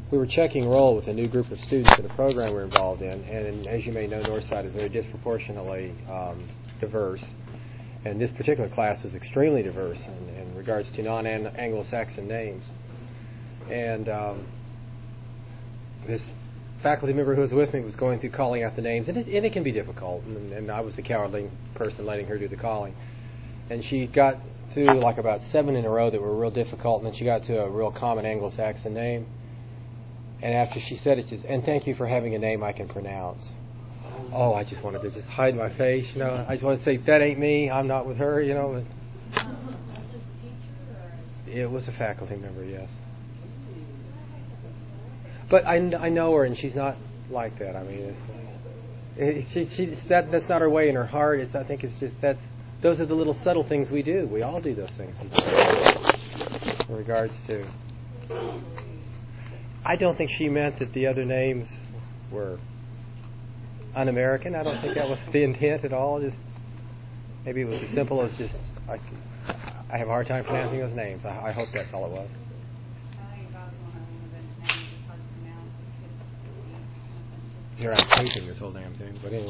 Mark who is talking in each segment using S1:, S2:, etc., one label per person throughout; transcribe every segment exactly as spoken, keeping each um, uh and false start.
S1: we were checking roll with a new group of students at a program we're involved in, and as you may know, Northside is very disproportionately um, diverse. And this particular class was extremely diverse in, in regards to non-Anglo-Saxon names. And um, this faculty member who was with me was going through calling out the names, and it, and it can be difficult. And, and I was the cowardly person letting her do the calling. And she got through like about seven in a row that were real difficult, and then she got to a real common Anglo-Saxon name. And after she said it, she says, "And thank you for having a name I can pronounce." Oh, I just wanted to just hide my face, you know. I just want to say, that ain't me. I'm not with her, you know. It was a faculty member, yes. But I, I know her, and she's not like that. I mean, it's, it, she, she, that that's not her way in her heart. It's, I think it's just that's those are the little subtle things we do. We all do those things in regards to. I don't think she meant that the other names were un-American. I don't think that was the intent at all. Just maybe it was as simple as just I, I have a hard time pronouncing those names. I, I hope that's all it was. Here I'm taping this whole damn thing, but anyway.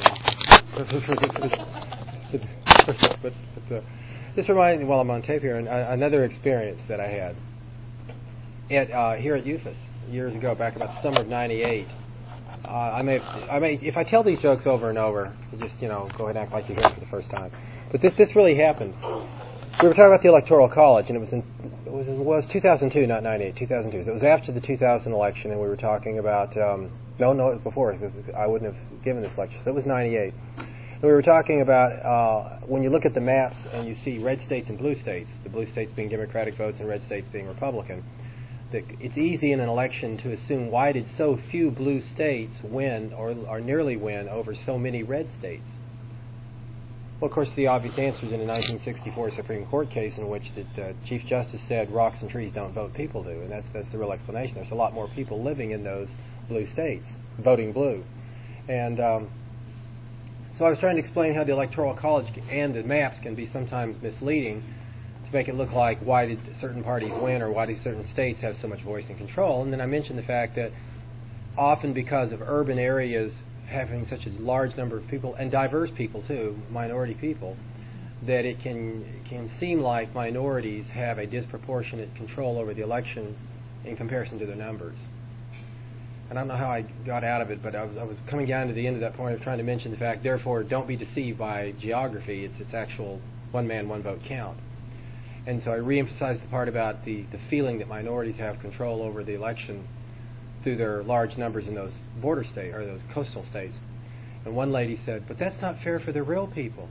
S1: but, but uh, this reminds me, while I'm on tape here, an, uh, another experience that I had at uh, here at U F A S years ago, back about the summer of ninety-eight. Uh, I may, I may, if I tell these jokes over and over, you just you know go ahead and act like you hear it for the first time. But this this really happened. We were talking about the Electoral College, and it was in it was it was two thousand two, not ninety-eight, two thousand two. So it was after the two thousand election, and we were talking about. Um, no, no, it was before. Because I wouldn't have given this lecture. So it was ninety-eight. And we were talking about uh, when you look at the maps and you see red states and blue states, the blue states being Democratic votes and red states being Republican. That it's easy in an election to assume why did so few blue states win or, or nearly win over so many red states? Well, of course, the obvious answer is in a nineteen sixty-four Supreme Court case in which the uh, Chief Justice said rocks and trees don't vote, people do. And that's, that's the real explanation. There's a lot more people living in those blue states, voting blue. And um, so I was trying to explain how the Electoral College and the maps can be sometimes misleading to make it look like why did certain parties win or why do certain states have so much voice and control. And then I mentioned the fact that often because of urban areas having such a large number of people, and diverse people too, minority people, that it can can seem like minorities have a disproportionate control over the election in comparison to their numbers. And I don't know how I got out of it, but I was, I was coming down to the end of that point of trying to mention the fact, therefore, don't be deceived by geography. It's its actual one man, one vote count. And so I reemphasized the part about the, the feeling that minorities have control over the election through their large numbers in those border states or those coastal states. And one lady said, "But that's not fair for the real people."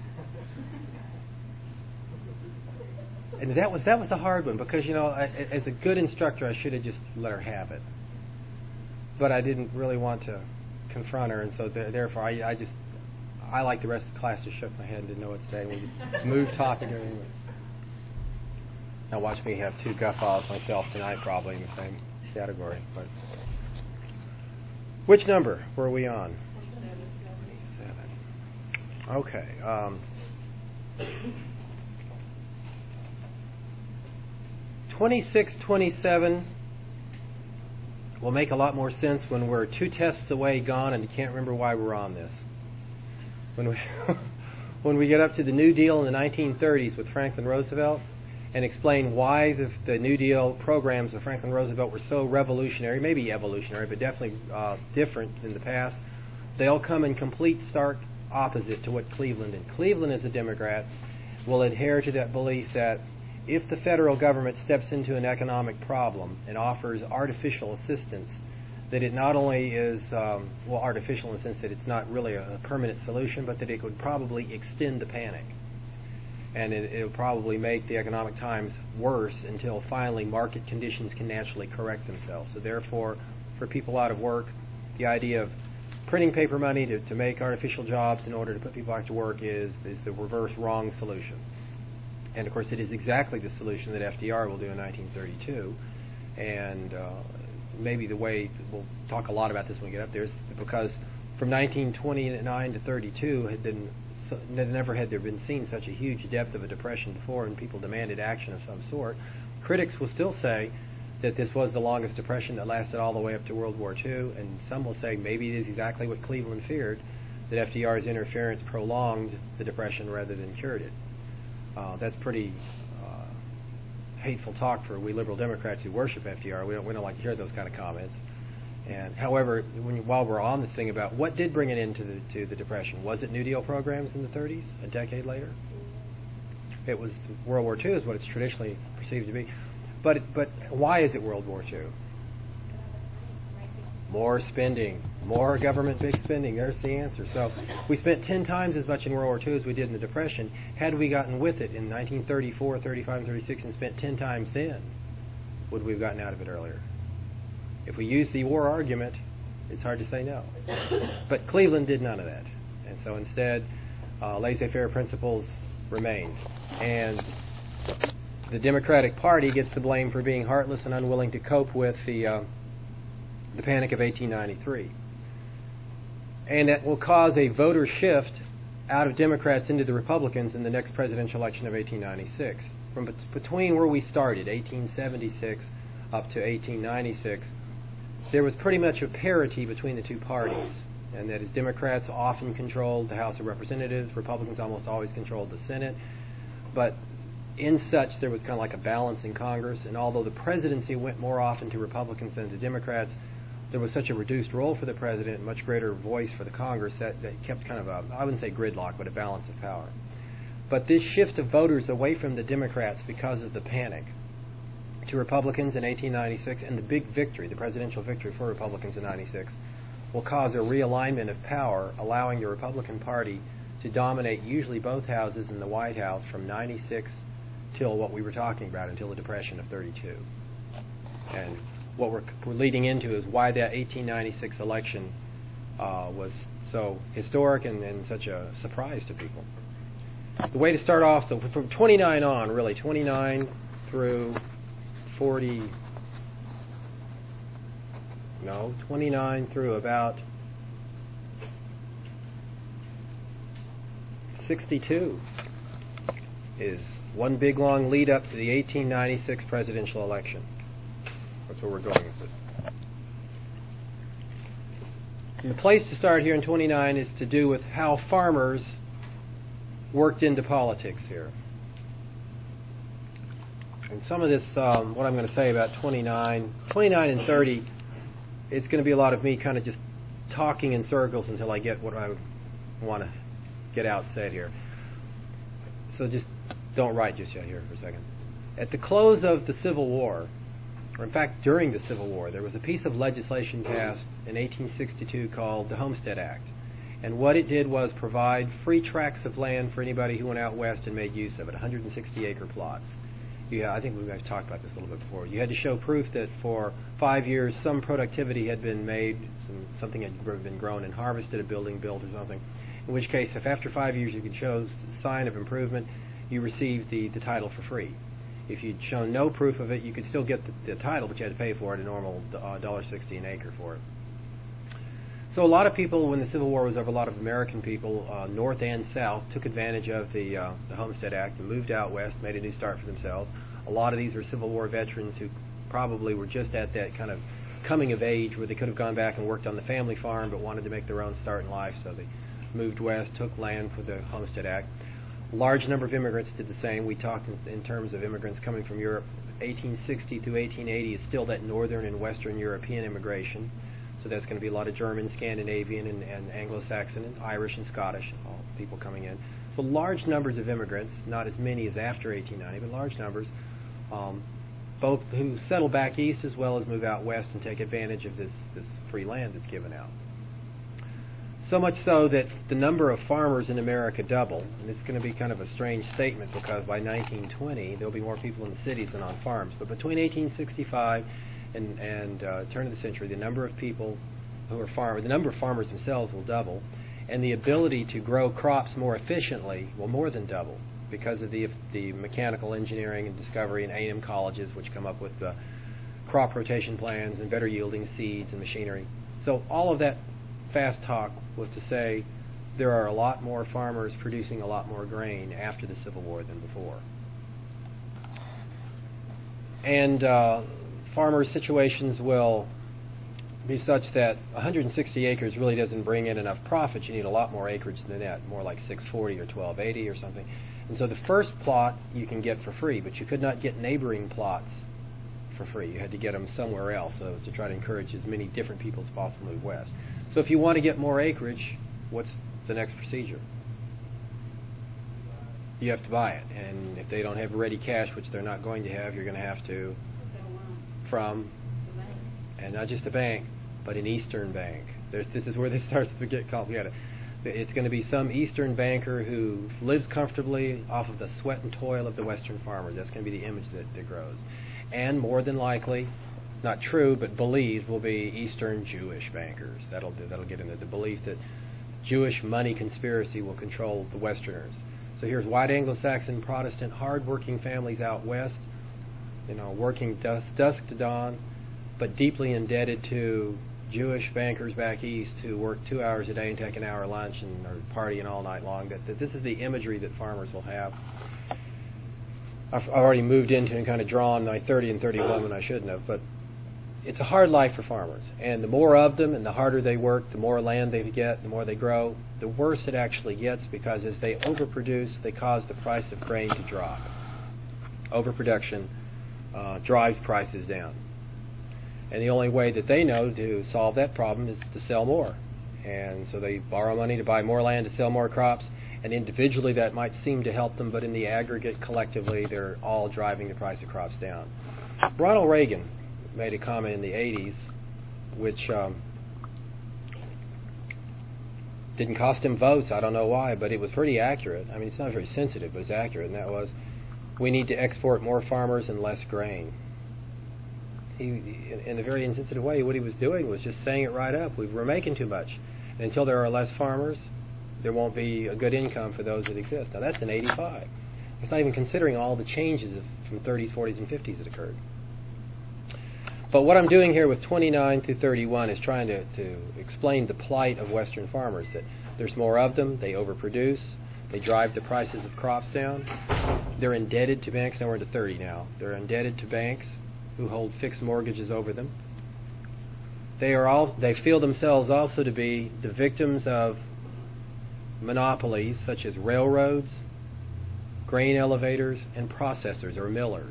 S1: And that was that was a hard one because you know, I, as a good instructor, I should have just let her have it. But I didn't really want to confront her, and so th- therefore I, I just I like the rest of the class just shook my head and didn't know what to say. We just moved topic. Now watch me have two guffaws myself tonight, probably in the same category. But which number were we on? twenty-seven. Okay. Um, twenty-six twenty-seven will make a lot more sense when we're two tests away, gone, and you can't remember why we're on this. When we when we get up to the New Deal in the nineteen thirties with Franklin Roosevelt, and explain why the, the New Deal programs of Franklin Roosevelt were so revolutionary, maybe evolutionary, but definitely uh, different than the past. They all come in complete stark opposite to what Cleveland did. Cleveland, as a Democrat, will adhere to that belief that if the federal government steps into an economic problem and offers artificial assistance, that it not only is, um, well, artificial in the sense that it's not really a, a permanent solution, but that it would probably extend the panic. And it, it'll probably make the economic times worse until finally market conditions can naturally correct themselves. So therefore, for people out of work, the idea of printing paper money to, to make artificial jobs in order to put people back to work is, is the reverse wrong solution. And of course, it is exactly the solution that F D R will do in nineteen thirty-two. And uh, maybe the way, we'll talk a lot about this when we get up there, is because from nineteen twenty-nine to thirty-two had been So never had there been seen such a huge depth of a depression before, and people demanded action of some sort. Critics will still say that this was the longest depression that lasted all the way up to World War Two, and some will say maybe it is exactly what Cleveland feared, that F D R's interference prolonged the depression rather than cured it. Uh, that's pretty uh, hateful talk for we liberal Democrats who worship F D R. We don't, we don't like to hear those kind of comments. And however, when you, while we're on this thing about what did bring it into the to the depression, was it New Deal programs in the thirties, a decade later? It was World War Two is what it's traditionally perceived to be. But but why is it World War Two? More spending, more government big spending. There's the answer. So we spent ten times as much in World War Two as we did in the Depression. Had we gotten with it in nineteen thirty-four, thirty-five, and thirty-six and spent ten times then, would we have gotten out of it earlier? If we use the war argument, it's hard to say no. But Cleveland did none of that. And so instead, uh, laissez-faire principles remained. And the Democratic Party gets the blame for being heartless and unwilling to cope with the uh, the panic of eighteen ninety-three. And that will cause a voter shift out of Democrats into the Republicans in the next presidential election of eighteen ninety-six. From bet- between where we started, eighteen seventy-six, up to eighteen ninety-six, there was pretty much a parity between the two parties. And that is, Democrats often controlled the House of Representatives, Republicans almost always controlled the Senate. But in such, there was kind of like a balance in Congress. And although the presidency went more often to Republicans than to Democrats, there was such a reduced role for the president, much greater voice for the Congress, that, that kept kind of a, I wouldn't say gridlock, but a balance of power. But this shift of voters away from the Democrats because of the panic to Republicans in eighteen ninety-six, and the big victory, the presidential victory for Republicans in ninety-six, will cause a realignment of power, allowing the Republican Party to dominate usually both houses in the White House from ninety-six till what we were talking about, until the Depression of thirty-two. And what we're, we're leading into is why that eighteen ninety-six election uh, was so historic and, and such a surprise to people. The way to start off, so from twenty-nine on, really, twenty-nine through forty, no, twenty-nine through about sixty-two is one big long lead up to the eighteen ninety-six presidential election. That's where we're going with this. And the place to start here in twenty-nine is to do with how farmers worked into politics here. And some of this, um, what I'm going to say about twenty-nine, twenty-nine and thirty, it's going to be a lot of me kind of just talking in circles until I get what I want to get out said here. So just don't write just yet here for a second. At the close of the Civil War, or in fact during the Civil War, there was a piece of legislation passed in eighteen sixty-two called the Homestead Act. And what it did was provide free tracts of land for anybody who went out west and made use of it, one hundred sixty acre plots. Yeah, I think we've talked about this a little bit before. You had to show proof that for five years some productivity had been made, some, something had been grown and harvested, a building built or something. In which case, if after five years you could show sign of improvement, you received the, the title for free. If you'd shown no proof of it, you could still get the, the title, but you had to pay for it, a normal uh, one dollar sixty an acre for it. So a lot of people, when the Civil War was over, a lot of American people, uh, north and south, took advantage of the, uh, the Homestead Act and moved out west, made a new start for themselves. A lot of these were Civil War veterans who probably were just at that kind of coming of age where they could have gone back and worked on the family farm but wanted to make their own start in life, so they moved west, took land for the Homestead Act. A large number of immigrants did the same. We talked in, in terms of immigrants coming from Europe. eighteen sixty through eighteen eighty is still that northern and western European immigration. So that's going to be a lot of German, Scandinavian, and, and Anglo-Saxon, and Irish and Scottish, all people coming in. So large numbers of immigrants, not as many as after eighteen ninety, but large numbers, um, both who settle back east as well as move out west and take advantage of this, this free land that's given out. So much so that the number of farmers in America doubled. And it's going to be kind of a strange statement because by nineteen twenty, there'll be more people in the cities than on farms. But between eighteen sixty-five and, and uh, turn of the century, the number of people who are farmers, the number of farmers themselves will double, and the ability to grow crops more efficiently will more than double because of the the mechanical engineering and discovery and A and M colleges, which come up with the crop rotation plans and better yielding seeds and machinery. So all of that fast talk was to say there are a lot more farmers producing a lot more grain after the Civil War than before. And uh, farmers' situations will be such that one hundred sixty acres really doesn't bring in enough profit. You need a lot more acreage than that, more like six forty or twelve eighty or something. And so the first plot you can get for free, but you could not get neighboring plots for free. You had to get them somewhere else. So it was to try to encourage as many different people as possible to move west. So if you want to get more acreage, what's the next procedure? You have to buy it. And if they don't have ready cash, which they're not going to have, you're going to have to from, and not just a bank, but an Eastern bank. There's, this is where this starts to get complicated. It's going to be some Eastern banker who lives comfortably off of the sweat and toil of the Western farmers. That's going to be the image that, that grows. And more than likely, not true, but believed, will be Eastern Jewish bankers. That'll do, that'll get into the belief that Jewish money conspiracy will control the Westerners. So here's white Anglo-Saxon Protestant hard-working families out west, you know, working dusk, dusk to dawn, but deeply indebted to Jewish bankers back east who work two hours a day and take an hour lunch and are partying all night long. That, that this is the imagery that farmers will have. I've already moved into and kind of drawn my thirty and thirty-one when I shouldn't have, but it's a hard life for farmers. And the more of them and the harder they work, the more land they get, the more they grow, the worse it actually gets, because as they overproduce, they cause the price of grain to drop. Overproduction uh, drives prices down. And the only way that they know to solve that problem is to sell more. And so they borrow money to buy more land to sell more crops. And individually that might seem to help them, but in the aggregate, collectively, they're all driving the price of crops down. Ronald Reagan made a comment in the eighties, which um, didn't cost him votes. I don't know why, but it was pretty accurate. I mean, it's not very sensitive, but it's accurate. And that was, we need to export more farmers and less grain. He, in a very insensitive way, what he was doing was just saying it right up. We We're making too much. And until there are less farmers, there won't be a good income for those that exist. Now, that's in eighty-five. It's not even considering all the changes of, from thirties, forties, and fifties that occurred. But what I'm doing here with twenty-nine through thirty-one is trying to, to explain the plight of Western farmers, that there's more of them, they overproduce, they drive the prices of crops down, they're indebted to banks. Now we're into thirty now. They're indebted to banks who hold fixed mortgages over them. They are all they feel themselves also to be the victims of monopolies such as railroads, grain elevators, and processors or millers.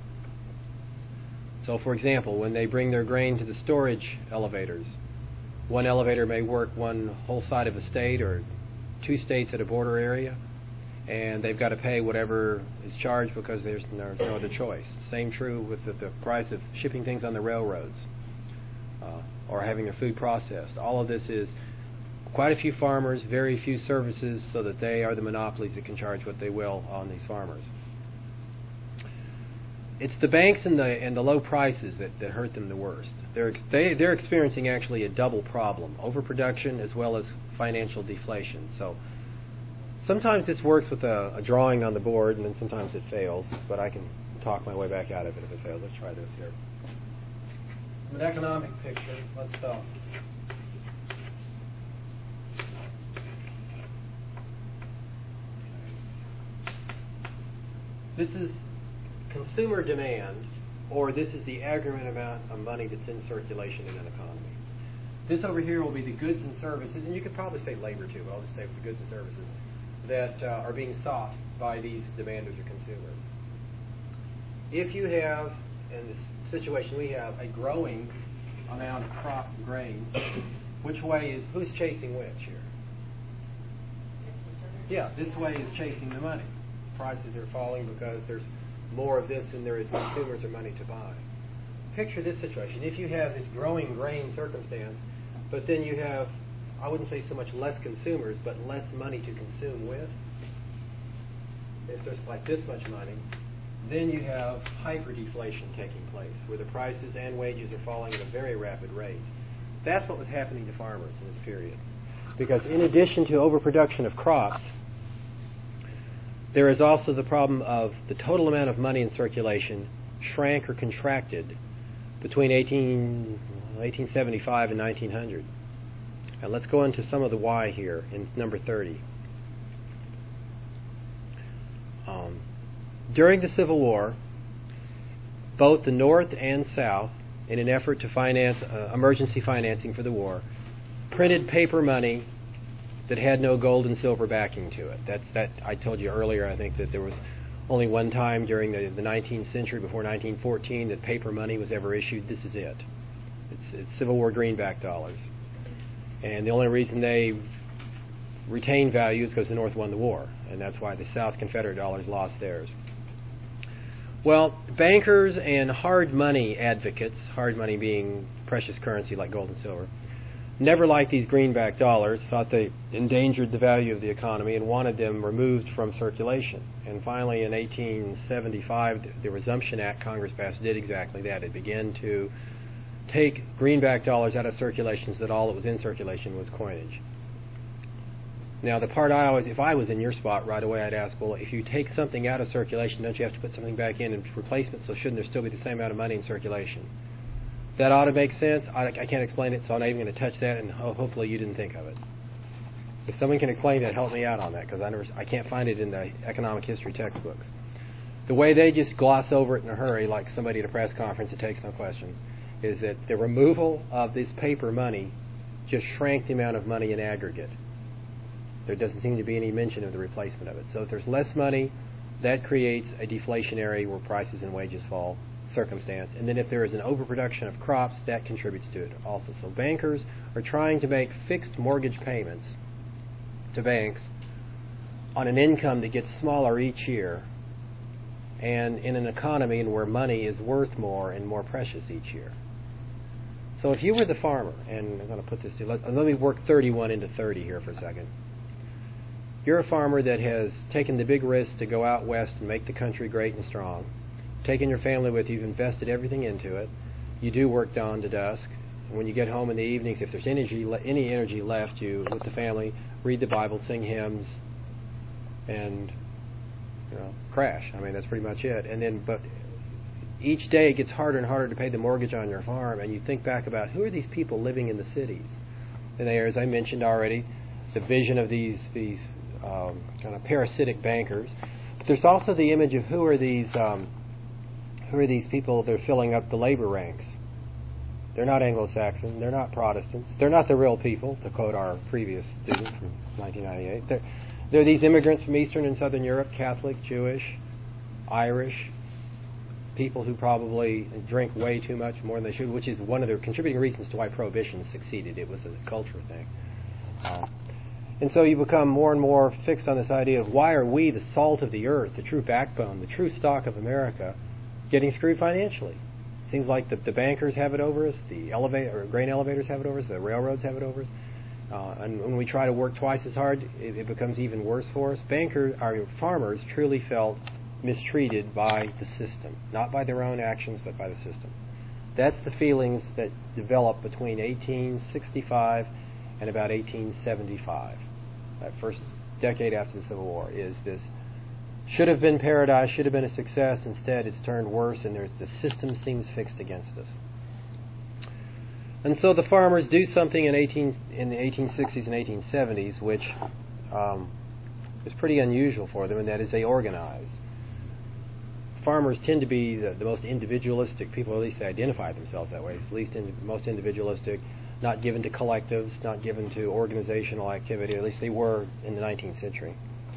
S1: So, for example, when they bring their grain to the storage elevators, one elevator may work one whole side of a state or two states at a border area, and they've got to pay whatever is charged because there's no, no other choice. Same true with the, the price of shipping things on the railroads uh, or having their food processed. All of this is quite a few farmers, very few services, so that they are the monopolies that can charge what they will on these farmers. It's the banks and the and the low prices that, that hurt them the worst. They're ex- they they're experiencing actually a double problem: overproduction as well as financial deflation. So sometimes this works with a, a drawing on the board, and then sometimes it fails. But I can talk my way back out of it if it fails. Let's try this here. An economic picture. Let's uh, this is consumer demand, or this is the aggregate amount of money that's in circulation in an economy. This over here will be the goods and services, and you could probably say labor too, but I'll just say the goods and services that uh, are being sought by these demanders or consumers. If you have, in this situation we have, a growing amount of crop and grain, which way is, who's chasing which here? Yeah, this way is chasing the money. Prices are falling because there's more of this than there is consumers or money to buy. Picture this situation. If you have this growing grain circumstance, but then you have, I wouldn't say so much less consumers, but less money to consume with, if there's like this much money, then you have hyperdeflation taking place, where the prices and wages are falling at a very rapid rate. That's what was happening to farmers in this period. Because in addition to overproduction of crops, there is also the problem of the total amount of money in circulation shrank or contracted between eighteen, eighteen seventy-five and nineteen hundred. And let's go into some of the why here in number thirty. Um, during the Civil War, both the North and South, in an effort to finance uh, emergency financing for the war, printed paper money that had no gold and silver backing to it. That's that. I told you earlier, I think, that there was only one time during the, the nineteenth century, before nineteen fourteen, that paper money was ever issued. This is it. It's, it's Civil War greenback dollars. And the only reason they retained value is because the North won the war. And that's why the South Confederate dollars lost theirs. Well, bankers and hard money advocates, hard money being precious currency like gold and silver, never liked these greenback dollars, thought they endangered the value of the economy, and wanted them removed from circulation. And finally, in eighteen seventy-five, the Resumption Act Congress passed did exactly that. It began to take greenback dollars out of circulation so that all that was in circulation was coinage. Now, the part I always, if I was in your spot right away, I'd ask, well, if you take something out of circulation, don't you have to put something back in in replacement, so shouldn't there still be the same amount of money in circulation? That ought to make sense. I, I can't explain it, so I'm not even going to touch that, and ho- hopefully you didn't think of it. If someone can explain that, help me out on that, because I, never, I can't find it in the economic history textbooks. The way they just gloss over it in a hurry, like somebody at a press conference that takes no questions, is that the removal of this paper money just shrank the amount of money in aggregate. There doesn't seem to be any mention of the replacement of it. So if there's less money, that creates a deflationary, where prices and wages fall, circumstance. And then if there is an overproduction of crops, that contributes to it also. So bankers are trying to make fixed mortgage payments to banks on an income that gets smaller each year, and in an economy in where money is worth more and more precious each year. So if you were the farmer, and I'm going to put this to, let, let me work thirty-one into thirty here for a second. You're a farmer that has taken the big risk to go out west and make the country great and strong, taken your family with you, you've invested everything into it. You do work dawn to dusk. And when you get home in the evenings, if there's energy, any energy left, you, with the family, read the Bible, sing hymns, and you know, crash. I mean, that's pretty much it. And then, but each day it gets harder and harder to pay the mortgage on your farm, and you think back about who are these people living in the cities? And they are, as I mentioned already, the vision of these these um, kind of parasitic bankers. But there's also the image of who are these um, who are these people that are filling up the labor ranks. They're not Anglo-Saxon. They're not Protestants. They're not the real people, to quote our previous student from nineteen ninety-eight. They're, they're these immigrants from Eastern and Southern Europe, Catholic, Jewish, Irish, people who probably drink way too much, more than they should, which is one of the contributing reasons to why Prohibition succeeded. It was a culture thing. Uh, and so you become more and more fixed on this idea of why are we, the salt of the earth, the true backbone, the true stock of America, getting screwed financially? Seems like the, the bankers have it over us, the elevator, or grain elevators have it over us, the railroads have it over us. Uh, and when we try to work twice as hard, it, it becomes even worse for us. Bankers, our farmers, truly felt mistreated by the system, not by their own actions, but by the system. That's the feelings that developed between eighteen sixty-five and about eighteen seventy-five. That first decade after the Civil War is this should have been paradise, should have been a success. Instead, it's turned worse, and there's the system seems fixed against us. And so the farmers do something in eighteen in the eighteen sixties and eighteen seventies, which um, is pretty unusual for them, and that is they organize. Farmers tend to be the, the most individualistic people, at least they identify themselves that way, at least in, most individualistic, not given to collectives, not given to organizational activity, at least they were in the nineteenth century.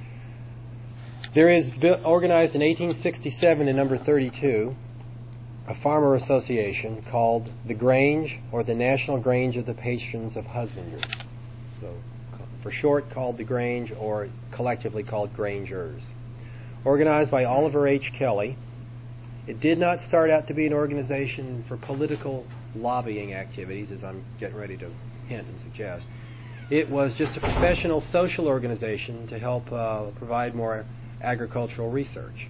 S1: There is, organized in eighteen sixty-seven in number thirty-two, a farmer association called the Grange, or the National Grange of the Patrons of Husbandry. So, for short, called the Grange, or collectively called Grangers. Organized by Oliver H. Kelly. It did not start out to be an organization for political lobbying activities, as I'm getting ready to hint and suggest. It was just a professional social organization to help uh, provide more agricultural research.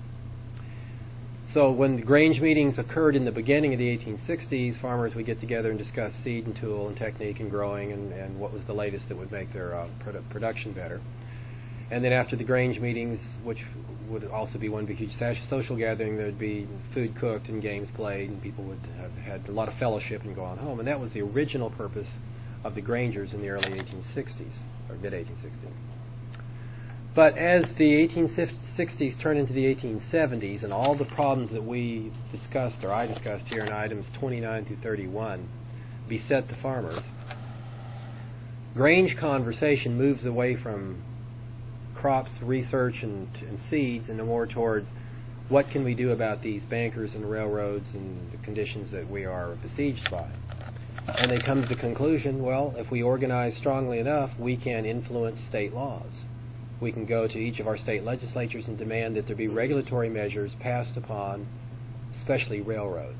S1: So when the Grange meetings occurred in the beginning of the eighteen sixties, farmers would get together and discuss seed and tool and technique and growing and, and what was the latest that would make their uh, produ- production better. And then after the Grange meetings, which would also be one big huge social gathering, there would be food cooked and games played, and people would have had a lot of fellowship and go on home. And that was the original purpose of the Grangers in the early eighteen sixties, or mid eighteen sixties. But as the eighteen sixties turn into the eighteen seventies and all the problems that we discussed, or I discussed here in items twenty-nine through thirty-one, beset the farmers, Grange conversation moves away from crops, research, and, and seeds, and more towards what can we do about these bankers and railroads and the conditions that we are besieged by. And they come to the conclusion, well, if we organize strongly enough, we can influence state laws. We can go to each of our state legislatures and demand that there be regulatory measures passed upon, especially railroads.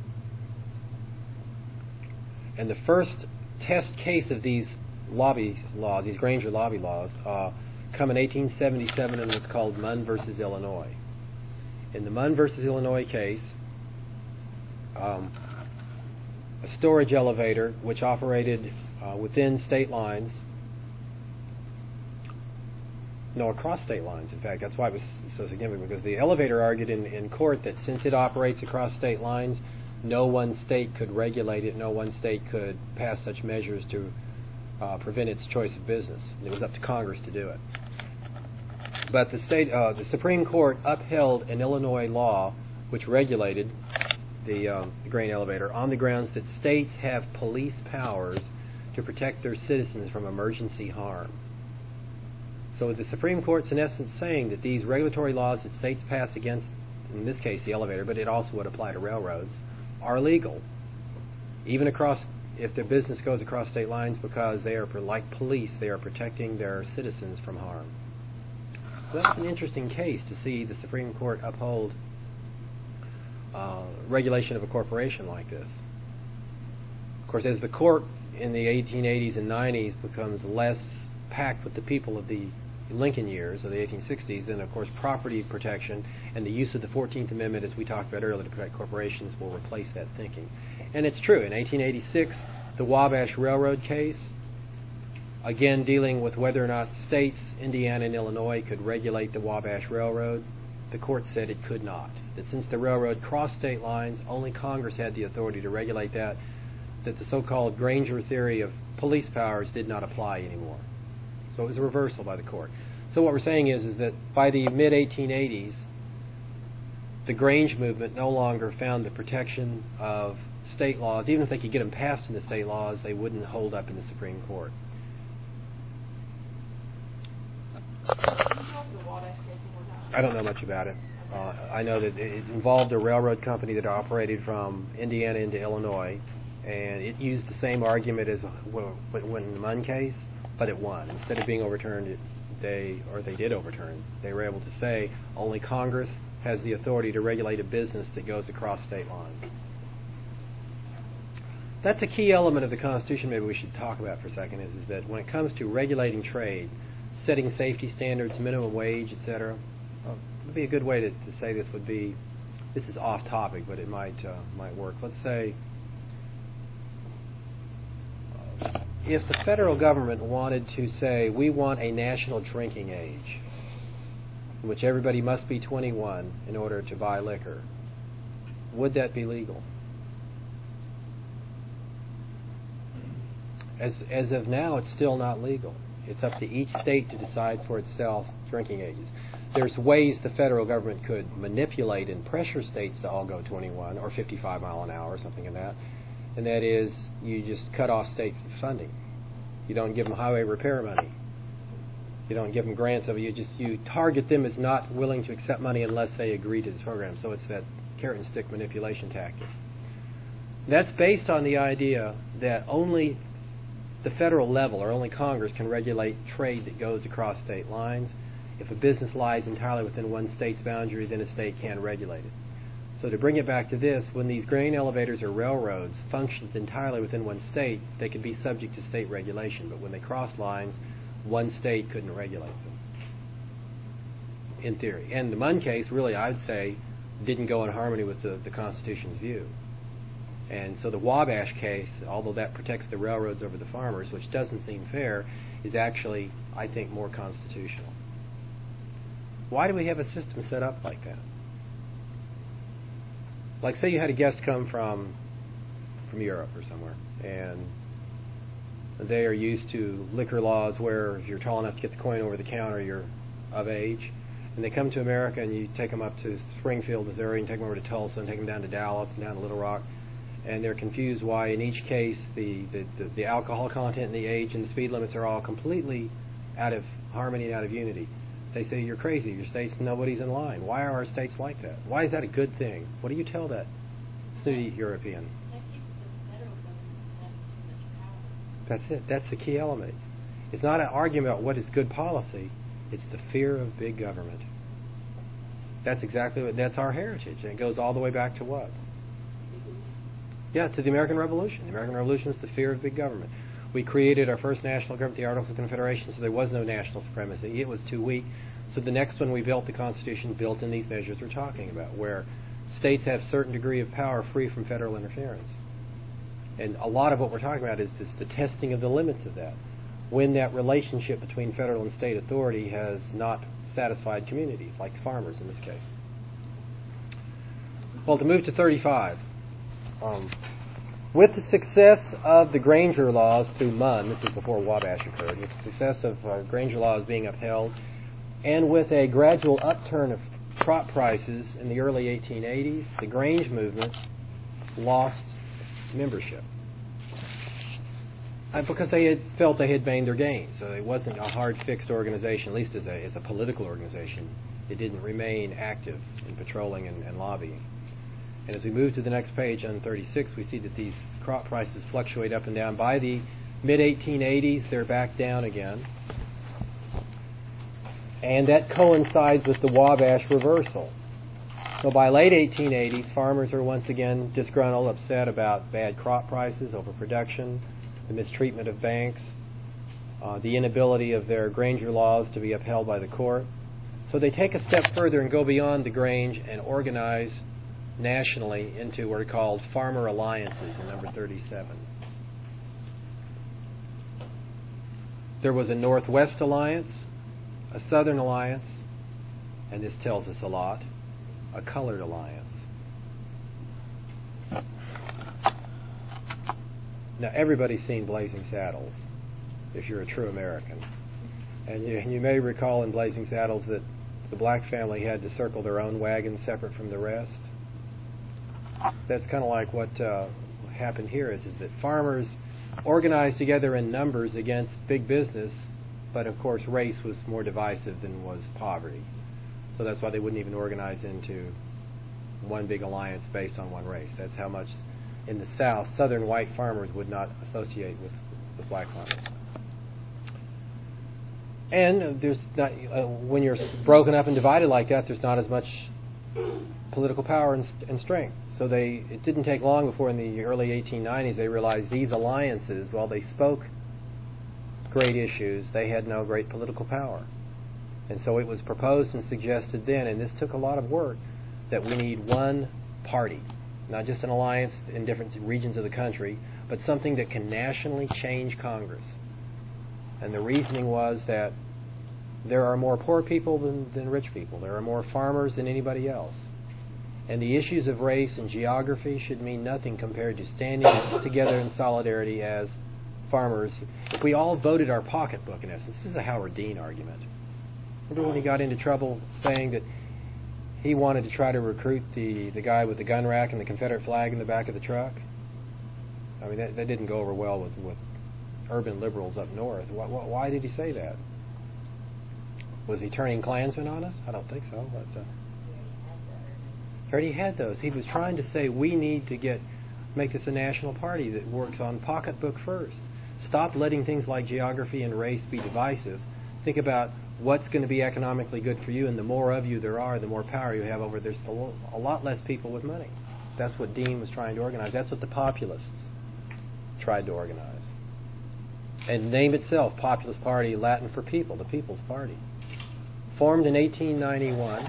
S1: And the first test case of these lobby laws, these Granger lobby laws, uh, come in eighteen seventy-seven in what's called Munn versus Illinois. In the Munn versus Illinois case, um, a storage elevator which operated uh, within state lines, no, across state lines, in fact. That's why it was so significant, because the elevator argued in, in court that since it operates across state lines, no one state could regulate it, no one state could pass such measures to uh, prevent its choice of business. It was up to Congress to do it. But the state, uh, the Supreme Court upheld an Illinois law which regulated the, um, the grain elevator on the grounds that states have police powers to protect their citizens from emergency harm. So the Supreme Court's in essence saying that these regulatory laws that states pass against, in this case the elevator, but it also would apply to railroads, are legal, even across, if their business goes across state lines, because they are, like police, they are protecting their citizens from harm. So that's an interesting case to see the Supreme Court uphold uh, regulation of a corporation like this. Of course, as the court in the eighteen eighties and nineties becomes less packed with the people of the Lincoln years of the eighteen sixties, then of course property protection and the use of the fourteenth Amendment, as we talked about earlier, to protect corporations will replace that thinking. And it's true. In eighteen eighty-six, the Wabash Railroad case, again dealing with whether or not states, Indiana and Illinois, could regulate the Wabash Railroad, the court said it could not. That since the railroad crossed state lines, only Congress had the authority to regulate that, that the so-called Granger theory of police powers did not apply anymore. So it was a reversal by the court. So what we're saying is, is that by the mid eighteen eighties, the Grange movement no longer found the protection of state laws. Even if they could get them passed into state laws, they wouldn't hold up in the Supreme Court. I don't know much about it. Uh, I know that it involved a railroad company that operated from Indiana into Illinois, and it used the same argument as when in the Munn case, but it won. Instead of being overturned, it, they or they did overturn. They were able to say only Congress has the authority to regulate a business that goes across state lines. That's a key element of the Constitution maybe we should talk about for a second, is, is that when it comes to regulating trade, setting safety standards, minimum wage, et cetera, uh, would be a good way to, to say this would be, this is off topic, but it might uh, might work. Let's say uh, if the federal government wanted to say, we want a national drinking age in which everybody must be twenty-one in order to buy liquor, would that be legal? As, as of now, it's still not legal. It's up to each state to decide for itself drinking ages. There's ways the federal government could manipulate and pressure states to all go twenty-one or fifty-five mile an hour or something like that. And that is, you just cut off state funding. You don't give them highway repair money. You don't give them grants of it. You just you target them as not willing to accept money unless they agree to this program. So it's that carrot and stick manipulation tactic. That's based on the idea that only the federal level, or only Congress, can regulate trade that goes across state lines. If a business lies entirely within one state's boundary, then a state can't regulate it. So to bring it back to this, when these grain elevators or railroads functioned entirely within one state, they could be subject to state regulation. But when they crossed lines, one state couldn't regulate them, in theory. And the Munn case, really, I'd say, didn't go in harmony with the, the Constitution's view. And so the Wabash case, although that protects the railroads over the farmers, which doesn't seem fair, is actually, I think, more constitutional. Why do we have a system set up like that? Like, say you had a guest come from from Europe or somewhere, and they are used to liquor laws where if you're tall enough to get the coin over the counter, you're of age, and they come to America, and you take them up to Springfield, Missouri, and take them over to Tulsa, and take them down to Dallas and down to Little Rock, and they're confused why in each case the, the, the, the alcohol content and the age and the speed limits are all completely out of harmony and out of unity. They say, you're crazy, your state's, nobody's in line. Why are our states like that? Why is that a good thing? What do you tell that snooty European?
S2: That keeps the federal government from having too much power.
S1: That's it. That's the key element. It's not an argument about what is good policy. It's the fear of big government. That's exactly what, that's our heritage. And it goes all the way back to what? Yeah, to the American Revolution. The American Revolution is the fear of big government. We created our first national government, the Articles of Confederation, so there was no national supremacy. It was too weak. So the next one we built, the Constitution, built in these measures we're talking about, where states have a certain degree of power free from federal interference. And a lot of what we're talking about is this, the testing of the limits of that. When that relationship between federal and state authority has not satisfied communities, like farmers in this case. Well, to move to thirty-five. Um, with the success of the Granger laws through Munn, this is before Wabash occurred, with the success of uh, Granger laws being upheld, and with a gradual upturn of crop prices in the early eighteen eighties, the Grange movement lost membership. Uh, because they had felt they had made their gains. So it wasn't a hard, fixed organization, at least as a, as a political organization. It didn't remain active in patrolling and, and lobbying. And as we move to the next page on thirty-six, we see that these crop prices fluctuate up and down. By the mid eighteen eighties, they're back down again. And that coincides with the Wabash reversal. So by late eighteen eighties, farmers are once again disgruntled, upset about bad crop prices, overproduction, the mistreatment of banks, uh, the inability of their Granger laws to be upheld by the court. So they take a step further and go beyond the Grange and organize nationally into what are called farmer alliances in number thirty-seven. There was a Northwest Alliance, a Southern Alliance, and this tells us a lot, a Colored Alliance. Now, everybody's seen Blazing Saddles, if you're a true American. And you, you may recall in Blazing Saddles that the black family had to circle their own wagon separate from the rest. That's kind of like what uh, happened here is, is that farmers organized together in numbers against big business, but of course race was more divisive than was poverty. So that's why they wouldn't even organize into one big alliance based on one race. That's how much in the South, Southern white farmers would not associate with, with black farmers. And there's not, uh, when you're broken up and divided like that, there's not as much political power and, and strength. So they, it didn't take long before in the early eighteen nineties they realized these alliances, while they spoke great issues, they had no great political power. And so it was proposed and suggested then, and this took a lot of work, that we need one party, not just an alliance in different regions of the country, but something that can nationally change Congress. And the reasoning was that there are more poor people than, than rich people. There are more farmers than anybody else. And the issues of race and geography should mean nothing compared to standing together in solidarity as farmers. If we all voted our pocketbook, in essence, this is a Howard Dean argument. Remember when he got into trouble saying that he wanted to try to recruit the, the guy with the gun rack and the Confederate flag in the back of the truck? I mean, that, that didn't go over well with, with urban liberals up north. Why, why did he say that? Was he turning Klansmen on us? I don't think so. But uh, he already had those. He was trying to say we need to get make this a national party that works on pocketbook first. Stop letting things like geography and race be divisive. Think about what's going to be economically good for you, and the more of you there are, the more power you have over. There's a lot less people with money. That's what Dean was trying to organize. That's what the populists tried to organize. And the name itself, Populist Party, Latin for people, the People's Party. Formed in eighteen ninety-one.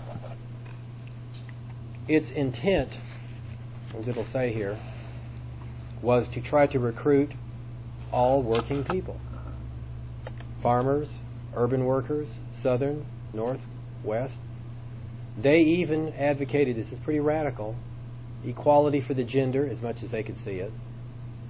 S1: Its intent, as it'll say here, was to try to recruit all working people. Farmers, urban workers, southern, north, west. They even advocated, this is pretty radical, equality for the gender as much as they could see it,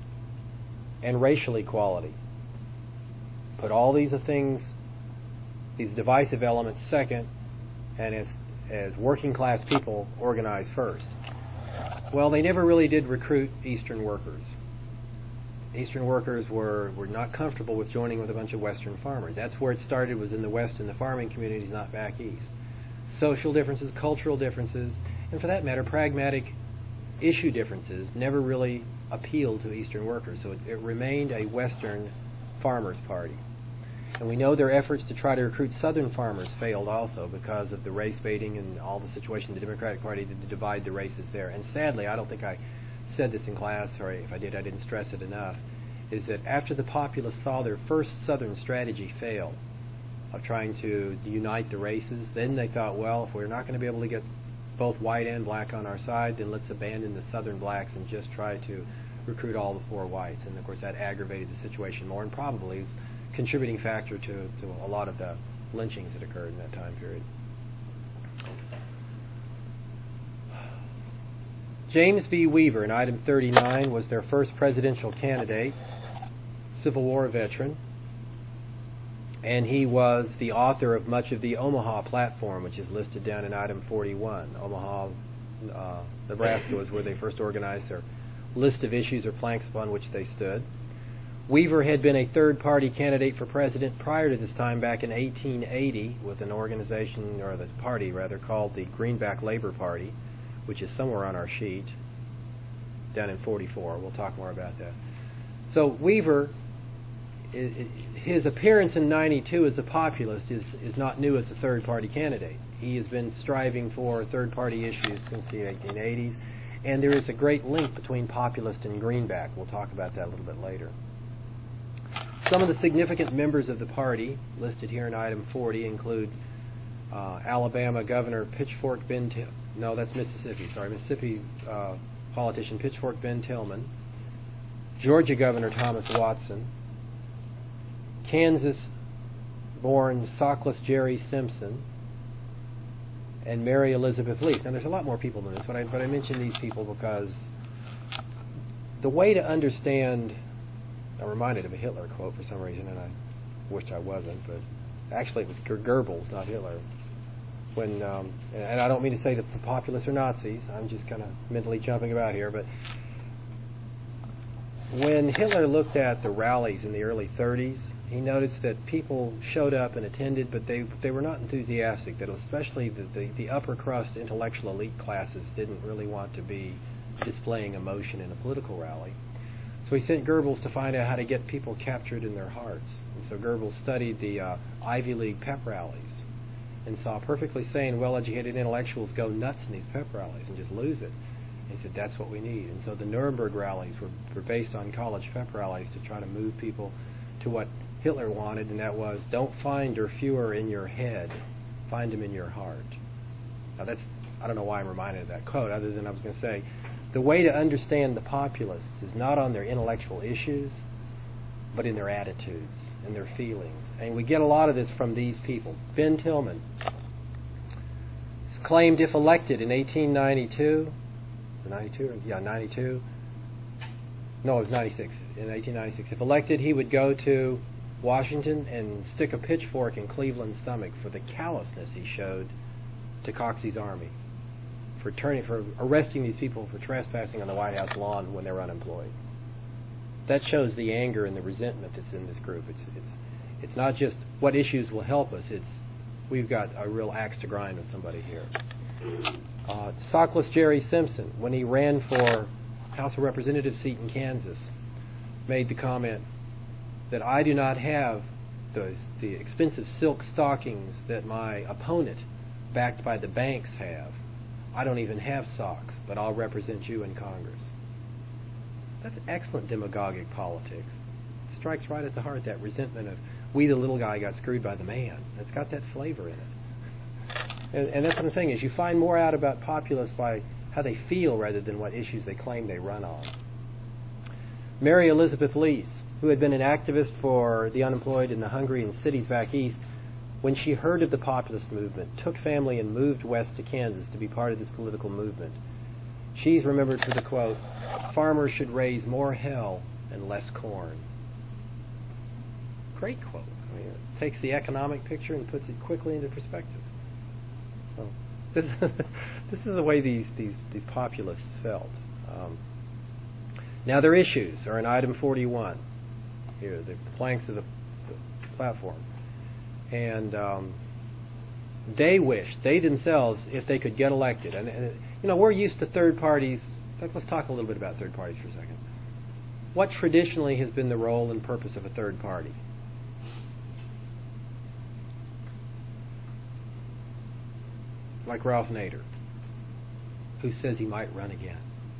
S1: and racial equality. Put all these things these divisive elements second, and as as working class people organize first. Well, they never really did recruit Eastern workers. Eastern workers were, were not comfortable with joining with a bunch of Western farmers. That's where it started, was in the West in the farming communities, not back East. Social differences, cultural differences, and for that matter, pragmatic issue differences never really appealed to Eastern workers. So it, it remained a Western farmers' party. And we know their efforts to try to recruit Southern farmers failed also because of the race baiting and all the situation the Democratic Party did to divide the races there. And sadly, I don't think I said this in class, or if I did, I didn't stress it enough, is that after the populists saw their first Southern strategy fail of trying to unite the races, then they thought, well, if we're not going to be able to get both white and black on our side, then let's abandon the Southern blacks and just try to recruit all the poor whites. And of course that aggravated the situation more, and probably is a contributing factor to, to a lot of the lynchings that occurred in that time period. James B. Weaver, in item thirty-nine, was their first presidential candidate, Civil War veteran, and he was the author of much of the Omaha Platform, which is listed down in item forty-one. Omaha, uh, Nebraska was where they first organized their list of issues or planks upon which they stood. Weaver had been a third-party candidate for president prior to this time back in eighteen eighty with an organization, or the party rather, called the Greenback Labor Party, which is somewhere on our sheet, down in forty-four. We'll talk more about that. So Weaver, his appearance in ninety-two as a populist is, is not new as a third-party candidate. He has been striving for third-party issues since the eighteen eighties, and there is a great link between populist and Greenback. We'll talk about that a little bit later. Some of the significant members of the party listed here in item forty include uh, Alabama Governor Pitchfork Ben Tillman. No, that's Mississippi. Sorry, Mississippi uh, politician Pitchfork Ben Tillman, Georgia Governor Thomas Watson, Kansas-born Sockless Jerry Simpson, and Mary Elizabeth Lease. And there's a lot more people than this, but I, but I mention these people because the way to understand, I'm reminded of a Hitler quote for some reason, and I wish I wasn't, but actually it was Goebbels, not Hitler. When, um, and I don't mean to say that the populists are Nazis, I'm just kind of mentally jumping about here, but when Hitler looked at the rallies in the early thirties, he noticed that people showed up and attended, but they they were not enthusiastic, that especially the, the, the upper crust intellectual elite classes didn't really want to be displaying emotion in a political rally. So he sent Goebbels to find out how to get people captured in their hearts. And so Goebbels studied the uh, Ivy League pep rallies and saw perfectly sane, well-educated intellectuals go nuts in these pep rallies and just lose it. And he said, that's what we need. And so the Nuremberg rallies were, were based on college pep rallies to try to move people to what Hitler wanted, and that was, don't find your Fuhrer in your head, find him in your heart. Now that's, I don't know why I'm reminded of that quote, other than I was going to say, the way to understand the populists is not on their intellectual issues, but in their attitudes and their feelings. And we get a lot of this from these people. Ben Tillman claimed if elected in eighteen ninety-two, ninety-two, yeah, ninety-two, no, it was ninety-six, in eighteen ninety-six, if elected, he would go to Washington and stick a pitchfork in Cleveland's stomach for the callousness he showed to Coxey's army, for turning, for arresting these people for trespassing on the White House lawn when they were unemployed. That shows the anger and the resentment that's in this group. It's it's it's not just what issues will help us. It's we've got a real axe to grind with somebody here. Uh, Sockless Jerry Simpson, when he ran for House of Representatives seat in Kansas, made the comment that I do not have the the expensive silk stockings that my opponent, backed by the banks, have. I don't even have socks, but I'll represent you in Congress. That's excellent demagogic politics. It strikes right at the heart, that resentment of we the little guy got screwed by the man. It's got that flavor in it. And, and that's what I'm saying, is you find more out about populists by how they feel rather than what issues they claim they run on. Mary Elizabeth Lease, who had been an activist for the unemployed and the hungry in cities back east, when she heard of the populist movement, took family and moved west to Kansas to be part of this political movement. She's remembered for the quote, farmers should raise more hell and less corn. Great quote. I mean, it takes the economic picture and puts it quickly into perspective. So this this is the way these these these populists felt. Um, now their issues are in item forty-one. Here, the planks of the, the platform, and um, they wished they themselves, if they could get elected, and, and you know we're used to third parties. Let's talk a little bit about third parties for a second. What traditionally has been the role and purpose of a third party? Like Ralph Nader, who says he might run again.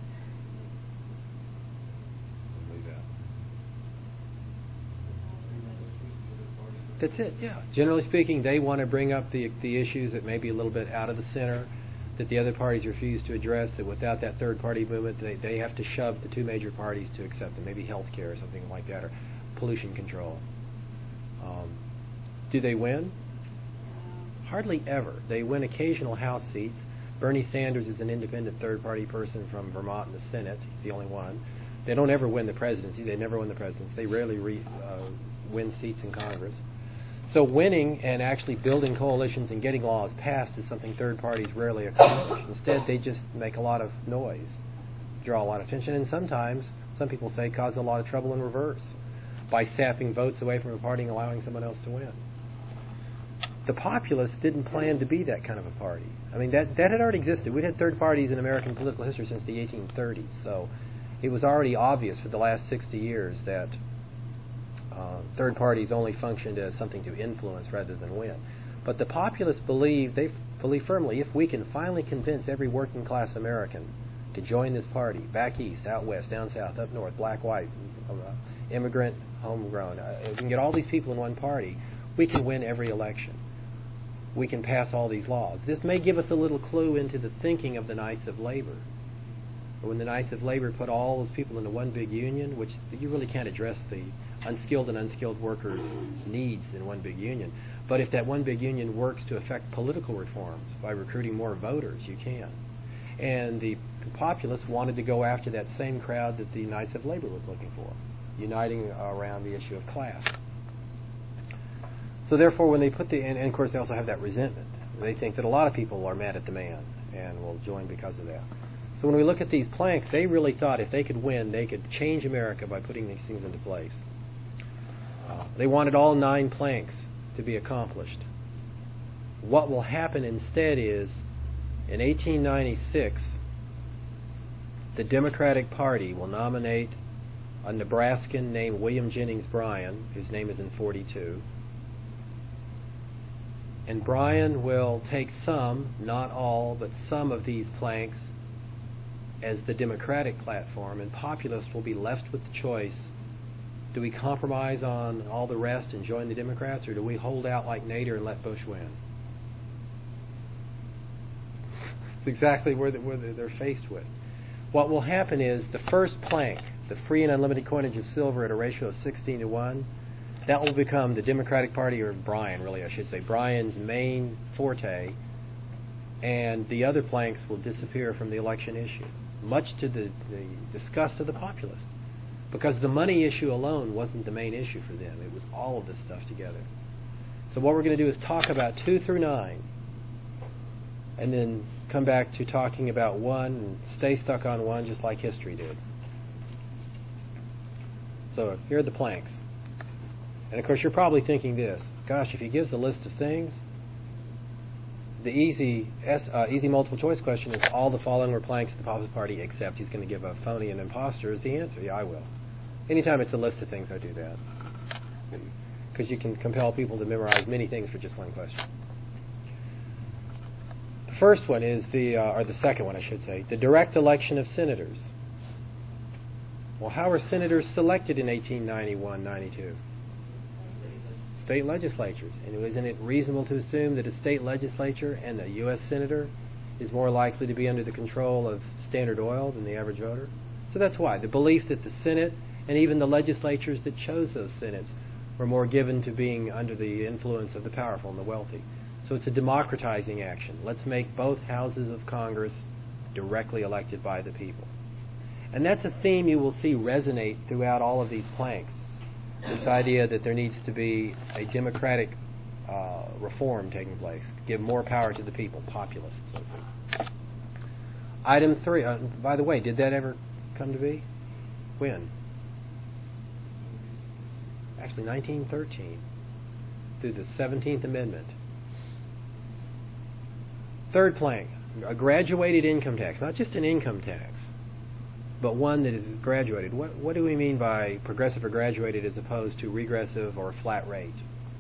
S1: That's it, yeah. Generally speaking, they want to bring up the the issues that may be a little bit out of the center, that the other parties refuse to address, that without that third party movement, they, they have to shove the two major parties to accept them, maybe health care or something like that, or pollution control. Um, do they win? Hardly ever. They win occasional House seats. Bernie Sanders is an independent third party person from Vermont in the Senate. He's the only one. They don't ever win the presidency. They never win the presidency. They rarely re, uh, win seats in Congress. So winning and actually building coalitions and getting laws passed is something third parties rarely accomplish. Instead, they just make a lot of noise, draw a lot of attention, and sometimes, some people say, cause a lot of trouble in reverse by sapping votes away from a party and allowing someone else to win. The populists didn't plan to be that kind of a party. I mean, that, that had already existed. We'd had third parties in American political history since the eighteen thirties, so it was already obvious for the last sixty years that Uh, third parties only functioned as something to influence rather than win. But the populists believe, they f- believe firmly, if we can finally convince every working class American to join this party, back east, out west, down south, up north, black, white, uh, immigrant, homegrown, uh, if we can get all these people in one party, we can win every election. We can pass all these laws. This may give us a little clue into the thinking of the Knights of Labor. When the Knights of Labor put all those people into one big union, which you really can't address the unskilled and unskilled workers' needs in one big union. But if that one big union works to affect political reforms by recruiting more voters, you can. And the, the populists wanted to go after that same crowd that the Knights of Labor was looking for, uniting around the issue of class. So therefore, when they put the, and, and of course they also have that resentment. They think that a lot of people are mad at the man and will join because of that. So when we look at these planks, they really thought if they could win, they could change America by putting these things into place. Uh, they wanted all nine planks to be accomplished. What will happen instead is, in eighteen ninety-six, the Democratic Party will nominate a Nebraskan named William Jennings Bryan, whose name is in forty-two. And Bryan will take some, not all, but some of these planks as the Democratic platform, and populists will be left with the choice: do we compromise on all the rest and join the Democrats, or do we hold out like Nader and let Bush win? It's exactly where, the, where they're faced with. What will happen is the first plank, the free and unlimited coinage of silver at a ratio of sixteen to one, that will become the Democratic Party, or Bryan, really, I should say, Bryan's main forte, and the other planks will disappear from the election issue, much to the, the disgust of the populists, because the money issue alone wasn't the main issue for them. It was all of this stuff together. So what we're going to do is talk about two through nine, and then come back to talking about one, and stay stuck on one just like history did. So here are the planks. And of course you're probably thinking this: gosh, if he gives a list of things, the easy uh, easy multiple choice question is all the following were planks of the Populist Party, except he's going to give a phony and imposter as the answer. Yeah, I will. Anytime it's a list of things, I do that, because you can compel people to memorize many things for just one question. The first one is the, uh, or the second one, I should say, the direct election of senators. Well, how were senators selected in eighteen ninety-one ninety-two? State legislatures. And isn't it reasonable to assume that a state legislature and a U S senator is more likely to be under the control of Standard Oil than the average voter? So that's why. The belief that the Senate and even the legislatures that chose those senates were more given to being under the influence of the powerful and the wealthy. So it's a democratizing action. Let's make both houses of Congress directly elected by the people. And that's a theme you will see resonate throughout all of these planks. This idea that there needs to be a democratic uh, reform taking place, give more power to the people, populists, so to speak. Item three. Uh, by the way, did that ever come to be? When? Actually, nineteen thirteen, through the seventeenth Amendment. Third plank, a graduated income tax, not just an income tax, but one that is graduated. What, what do we mean by progressive or graduated as opposed to regressive or flat rate?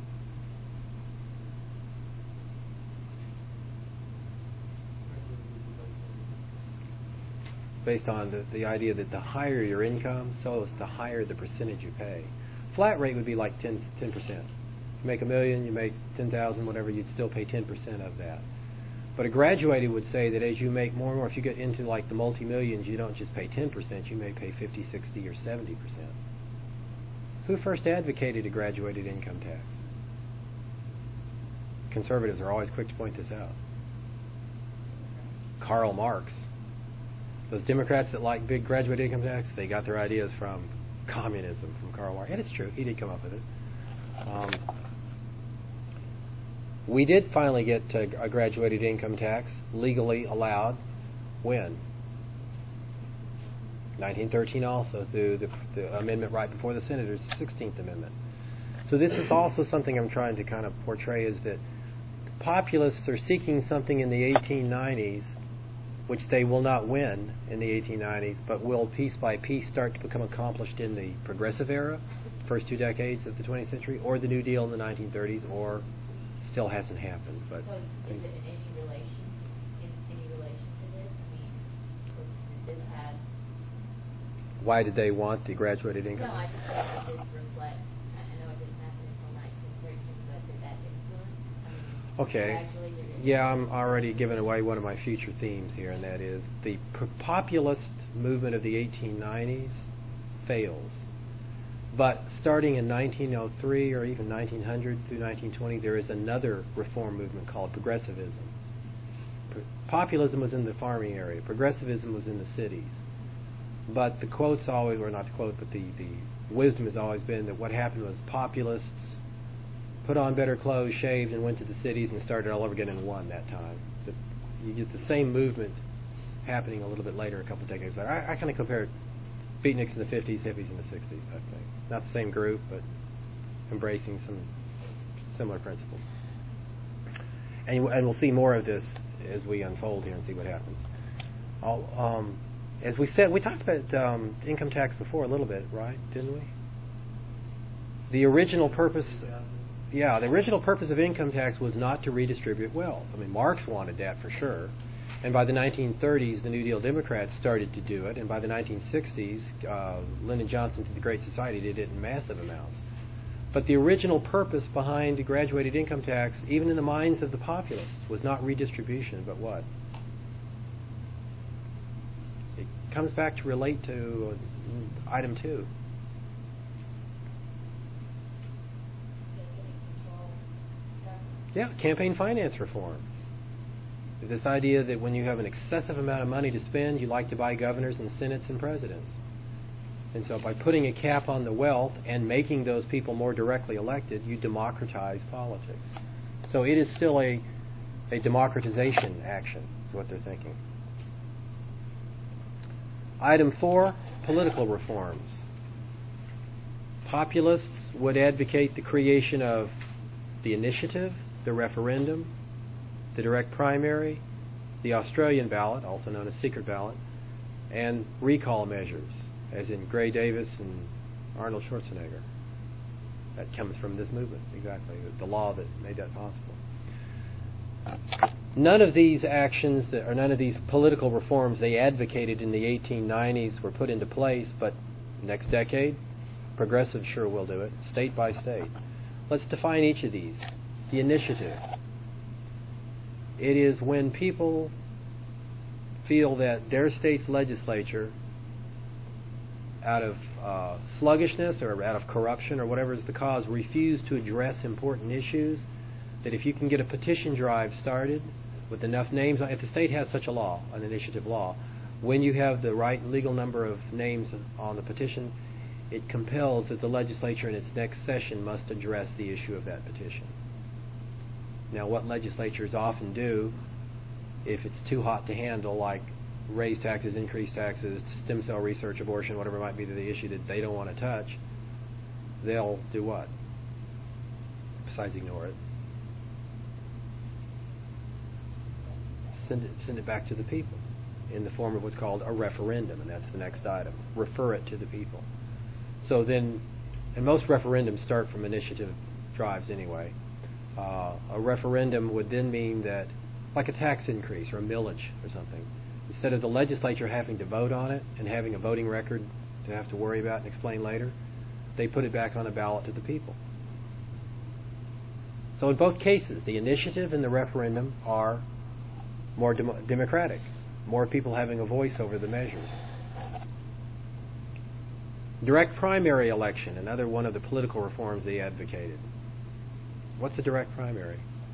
S1: Based on the, the idea that the higher your income, so is the higher the percentage you pay. Flat rate would be like ten percent. You make a million, you make ten thousand, whatever, you'd still pay ten percent of that. But a graduated would say that as you make more and more, if you get into like the multi-millions, you don't just pay ten percent, you may pay fifty, sixty, or seventy percent. Who first advocated a graduated income tax? Conservatives are always quick to point this out. Karl Marx. Those Democrats that like big graduated income tax, they got their ideas from communism, from Karl Marx. And it's true, he did come up with it. Um, we did finally get a, a graduated income tax legally allowed. When? nineteen thirteen also, through the, the amendment right before the Senators, the sixteenth Amendment. So this is also something I'm trying to kind of portray, is that populists are seeking something in the eighteen nineties which they will not win in the eighteen nineties, but will piece by piece start to become accomplished in the progressive era, first two decades of the twentieth century, or the New Deal in the nineteen thirties, or still hasn't happened. But
S2: so is it in any relation, in any relation to this? I mean, does this have...
S1: Why did they want the graduated income?
S2: No, I just thought that this reflect, I know it didn't happen until nineteen thirteen, but did that influence? I mean,
S1: okay.
S2: gradually did it
S1: Yeah, I'm already giving away one of my future themes here, and that is the p- populist movement of the eighteen nineties fails. But starting in nineteen oh three or even nineteen hundred through nineteen twenty, there is another reform movement called progressivism. Pro- populism was in the farming area. Progressivism was in the cities. But the quotes always, or not the quote, but the, the wisdom has always been that what happened was populists put on better clothes, shaved, and went to the cities and started all over again and won that time. The, you get the same movement happening a little bit later, a couple of decades later. I, I kind of compare beatniks in the fifties, hippies in the sixties, I think. Not the same group, but embracing some similar principles. And, and we'll see more of this as we unfold here and see what happens. I'll, um, as we said, we talked about um, income tax before a little bit, right? Didn't we? The original purpose... Yeah, the original purpose of income tax was not to redistribute wealth. I mean, Marx wanted that for sure. And by the nineteen thirties, the New Deal Democrats started to do it. And by the nineteen sixties, uh, Lyndon Johnson to the Great Society did it in massive amounts. But the original purpose behind the graduated income tax, even in the minds of the populists, was not redistribution, but what? It comes back to relate to uh, item two. Yeah, campaign finance reform. This idea that when you have an excessive amount of money to spend, you like to buy governors and senates and presidents. And so by putting a cap on the wealth and making those people more directly elected, you democratize politics. So it is still a, a democratization action, is what they're thinking. Item four, political reforms. Populists would advocate the creation of the initiative, the referendum, the direct primary, the Australian ballot, also known as secret ballot, and recall measures, as in Gray Davis and Arnold Schwarzenegger. That comes from this movement, exactly, the law that made that possible. None of these actions, that, or none of these political reforms they advocated in the eighteen nineties were put into place, but next decade, progressives sure will do it, state by state. Let's define each of these. The initiative. It is when people feel that their state's legislature, out of uh, sluggishness or out of corruption or whatever is the cause, refuse to address important issues, that if you can get a petition drive started with enough names, if the state has such a law, an initiative law, when you have the right legal number of names on the petition, it compels that the legislature in its next session must address the issue of that petition. Now, what legislatures often do, if it's too hot to handle, like raise taxes, increase taxes, stem cell research, abortion, whatever might be the issue that they don't want to touch, they'll do what? Besides ignore it. Send it, send it back to the people in the form of what's called a referendum, and that's the next item. Refer it to the people. So then, and most referendums start from initiative drives anyway. Uh, a referendum would then mean that, like a tax increase or a millage or something, instead of the legislature having to vote on it and having a voting record to have to worry about and explain later, they put it back on a ballot to the people. So in both cases, the initiative and the referendum are more dem- democratic, more people having a voice over the measures. Direct primary election, another one of the political reforms they advocated. What's a direct primary?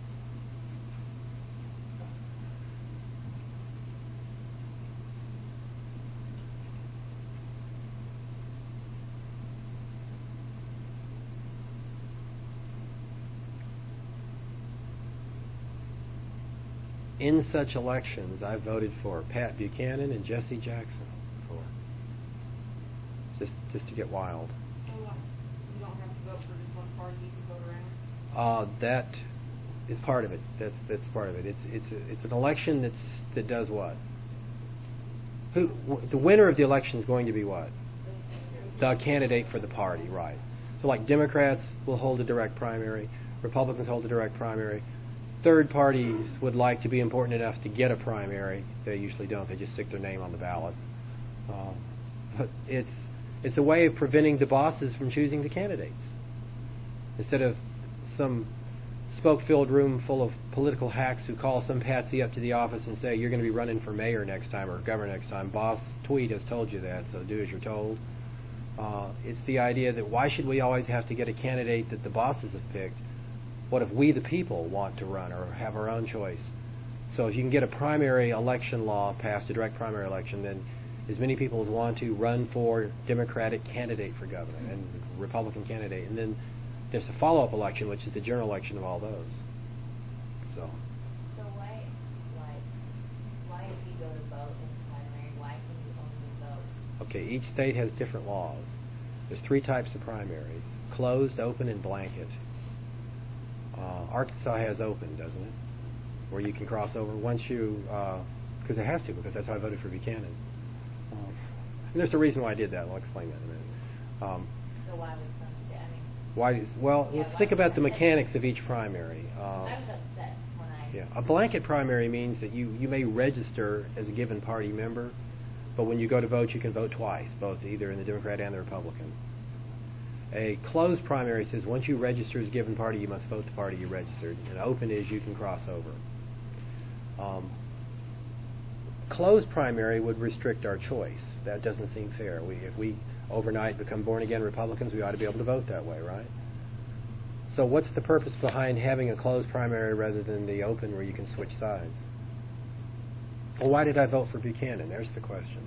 S1: In such elections, I voted for Pat Buchanan and Jesse Jackson before. Just, just to get wild.
S3: So what? You don't have to vote for just one party. You can vote around.
S1: Uh, that is part of it. That's that's part of it. It's it's a, it's an election that's that does what? Who w- the winner of the election is going to be what? The candidate for the party, right? So like Democrats will hold a direct primary, Republicans hold a direct primary. Third parties would like to be important enough to get a primary. They usually don't. They just stick their name on the ballot. Uh, but it's it's a way of preventing the bosses from choosing the candidates. Instead of some smoke-filled room full of political hacks who call some patsy up to the office and say, you're going to be running for mayor next time or governor next time. Boss Tweed has told you that, so do as you're told. Uh, it's the idea that why should we always have to get a candidate that the bosses have picked? What if we, the people, want to run or have our own choice? So if you can get a primary election law passed, a direct primary election, then as many people as want to run for Democratic candidate for governor and Republican candidate. And then there's a follow-up election, which is the general election of all those. So.
S2: So why, why, why if you go to vote in the primary, why can you only vote?
S1: Okay, each state has different laws. There's three types of primaries: closed, open, and blanket. Uh, Arkansas has open, doesn't it? Where you can cross over once you, because uh, it has to, because that's how I voted for Buchanan. Uh, and there's a reason why I did that. I'll explain that in a minute. Um,
S2: So why would some stay? I mean,
S1: why? Is, well,
S2: Yeah,
S1: let's
S2: why
S1: think
S2: would
S1: about the
S2: some-
S1: mechanics of each primary. Uh,
S2: I was upset when I.
S1: yeah, a blanket primary means that you, you may register as a given party member, but when you go to vote, you can vote twice, both either in the Democrat and the Republican. A closed primary says once you register as a given party, you must vote the party you registered. And open is you can cross over. Um, closed primary would restrict our choice. That doesn't seem fair. We, if we overnight become born-again Republicans, we ought to be able to vote that way, right? So what's the purpose behind having a closed primary rather than the open where you can switch sides? Well, why did I vote for Buchanan? There's the question.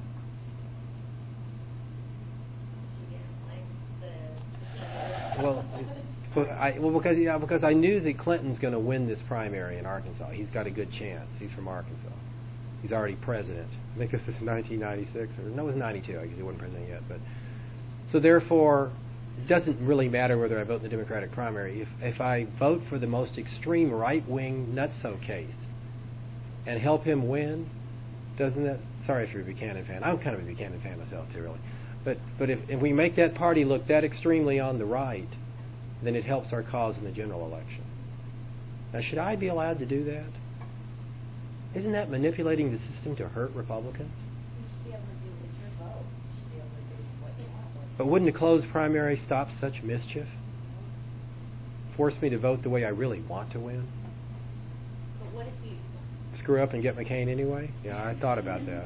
S1: Well, it, I, well, because yeah, because I knew that Clinton's going to win this primary in Arkansas. He's got a good chance. He's from Arkansas. He's already president. I think this is nineteen ninety-six, or no, it was ninety-two. I guess he wasn't president yet. But so therefore, it doesn't really matter whether I vote in the Democratic primary. If if I vote for the most extreme right-wing nutso case and help him win, doesn't that? Sorry if you're a Buchanan fan. I'm kind of a Buchanan fan myself too, really. But but if, if we make that party look that extremely on the right, then it helps our cause in the general election. Now, should I be allowed to do that? Isn't that manipulating the system to hurt Republicans?
S2: You should be able to do with your vote. You should be able to do what you want.
S1: But wouldn't a closed primary stop such mischief? Force me to vote the way I really want to win?
S2: But what if you?
S1: Screw up and get McCain anyway? Yeah, I thought about that.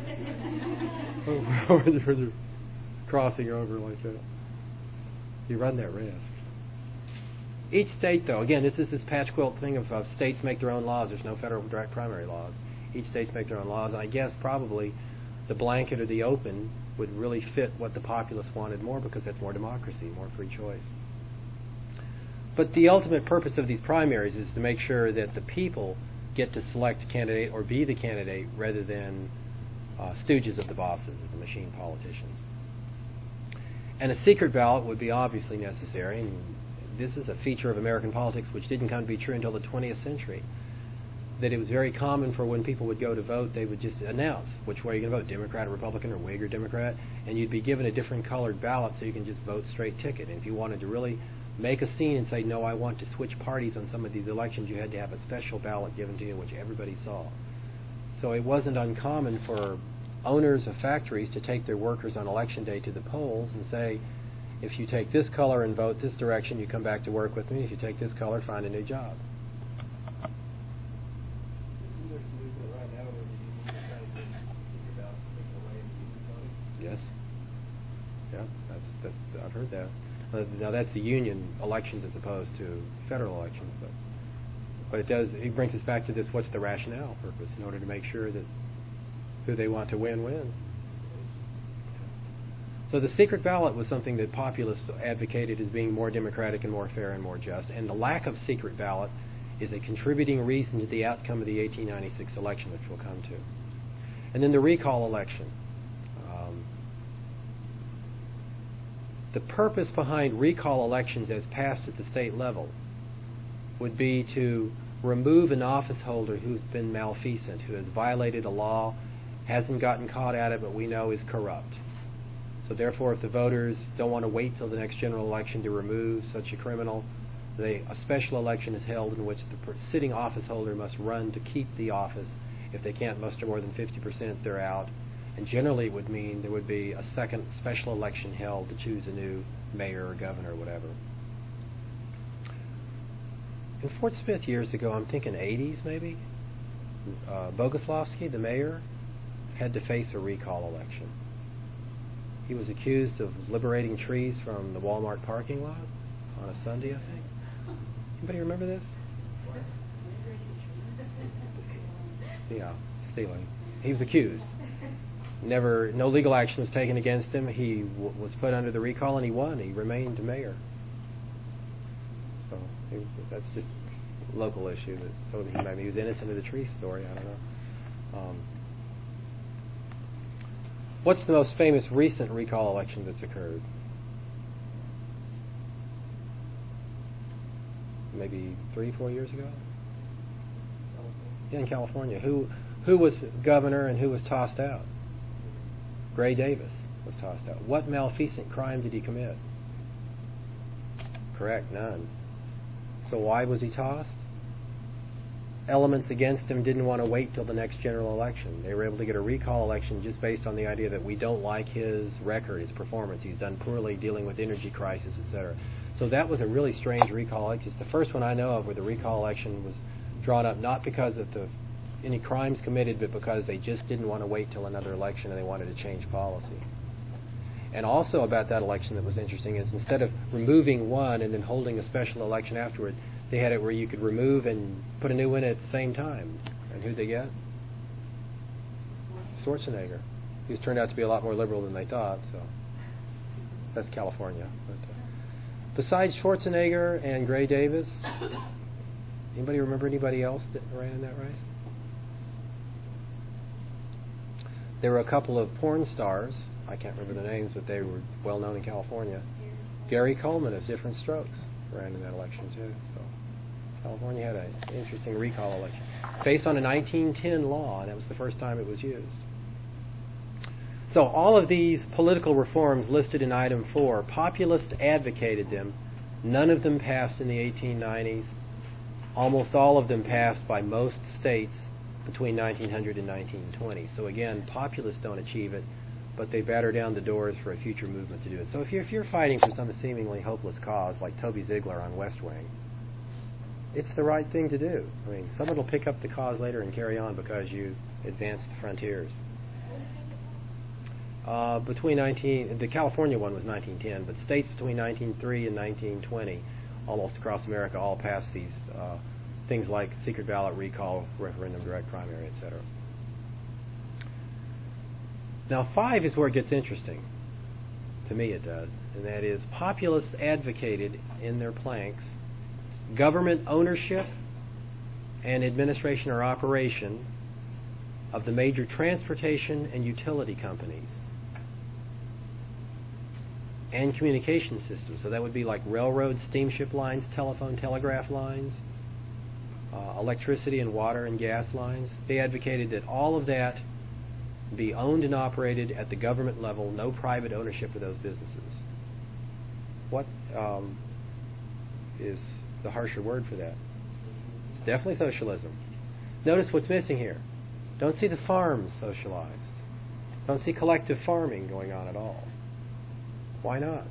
S1: Where they're crossing over like that. You run that risk. Each state, though, again, this is this patch quilt thing of uh, states make their own laws. There's no federal direct primary laws. Each states make their own laws, and I guess probably the blanket or the open would really fit what the populace wanted more, because that's more democracy, more free choice. But the ultimate purpose of these primaries is to make sure that the people get to select a candidate or be the candidate rather than uh, stooges of the bosses, of the machine politicians. And a secret ballot would be obviously necessary, and this is a feature of American politics which didn't come to be true until the twentieth century. That it was very common for when people would go to vote, they would just announce which way you're going to vote, Democrat or Republican or Whig or Democrat, and you'd be given a different colored ballot so you can just vote straight ticket. And if you wanted to really make a scene and say, no, I want to switch parties on some of these elections, you had to have a special ballot given to you which everybody saw. So it wasn't uncommon for owners of factories to take their workers on election day to the polls and say, if you take this color and vote this direction, you come back to work with me. If you take this color, find a new job. Yes. Yeah, that's that. I've heard that. Uh, now that's the union elections as opposed to federal elections, but but it does. It brings us back to this: what's the rationale purpose in order to make sure that who they want to win wins. So the secret ballot was something that populists advocated as being more democratic and more fair and more just, and the lack of secret ballot is a contributing reason to the outcome of the eighteen ninety-six election, which we'll come to. And then the recall election. Um, the purpose behind recall elections as passed at the state level would be to remove an office holder who's been malfeasant, who has violated a law, hasn't gotten caught at it, but we know is corrupt. So therefore, if the voters don't want to wait till the next general election to remove such a criminal, they, a special election is held in which the sitting office holder must run to keep the office. If they can't muster more than fifty percent, they're out. And generally it would mean there would be a second special election held to choose a new mayor or governor or whatever. In Fort Smith years ago, I'm thinking eighties maybe, uh, Boguslavsky, the mayor, had to face a recall election. He was accused of liberating trees from the Walmart parking lot on a Sunday, I think. Anybody remember this? Yeah, stealing. He was accused. Never, no legal action was taken against him. He w- was put under the recall, and he won. He remained mayor. So he, that's just a local issue. That so he, maybe he was innocent of the tree story. I don't know. Um, what's the most famous recent recall election that's occurred? Maybe three, four years ago. Yeah, in California. Who who was governor and who was tossed out? Gray Davis was tossed out. What malfeasant crime did he commit? Correct, none. So why was he tossed? Elements against him didn't want to wait till the next general election. They were able to get a recall election just based on the idea that we don't like his record, his performance. He's done poorly dealing with energy crisis, et cetera. So that was a really strange recall election. It's the first one I know of where the recall election was drawn up not because of the any crimes committed, but because they just didn't want to wait till another election and they wanted to change policy. And also about that election that was interesting is instead of removing one and then holding a special election afterward, they had it where you could remove and put a new one at the same time. And who'd they get? Schwarzenegger. He's turned out to be a lot more liberal than they thought, so that's California. But, uh, besides Schwarzenegger and Gray Davis, anybody remember anybody else that ran in that race? There were a couple of porn stars. I can't remember the names, but they were well known in California. Gary Coleman of Different Strokes ran in that election too. So California had an interesting recall election based on a nineteen ten law, and that was the first time it was used. So all of these political reforms listed in item four, populists advocated them. None of them passed in the eighteen nineties. Almost all of them passed by most states between nineteen hundred and nineteen twenty. So again, populists don't achieve it, but they batter down the doors for a future movement to do it. So if you're, if you're fighting for some seemingly hopeless cause, like Toby Ziegler on West Wing, it's the right thing to do. I mean, someone will pick up the cause later and carry on because you advanced the frontiers. Uh, between nineteen, the California one was nineteen ten, but states between nineteen oh three and nineteen twenty, almost across America, all passed these uh, things like secret ballot, recall, referendum, direct primary, et cetera. Now, five is where it gets interesting. To me, it does. And that is, populists advocated in their planks government ownership and administration or operation of the major transportation and utility companies and communication systems. So that would be like railroads, steamship lines, telephone, telegraph lines, uh, electricity and water and gas lines. They advocated that all of that be owned and operated at the government level, no private ownership of those businesses. What um, is the harsher word for that? It's definitely socialism. Notice what's missing here. Don't see the farms socialized. Don't see collective farming going on at all. Why not?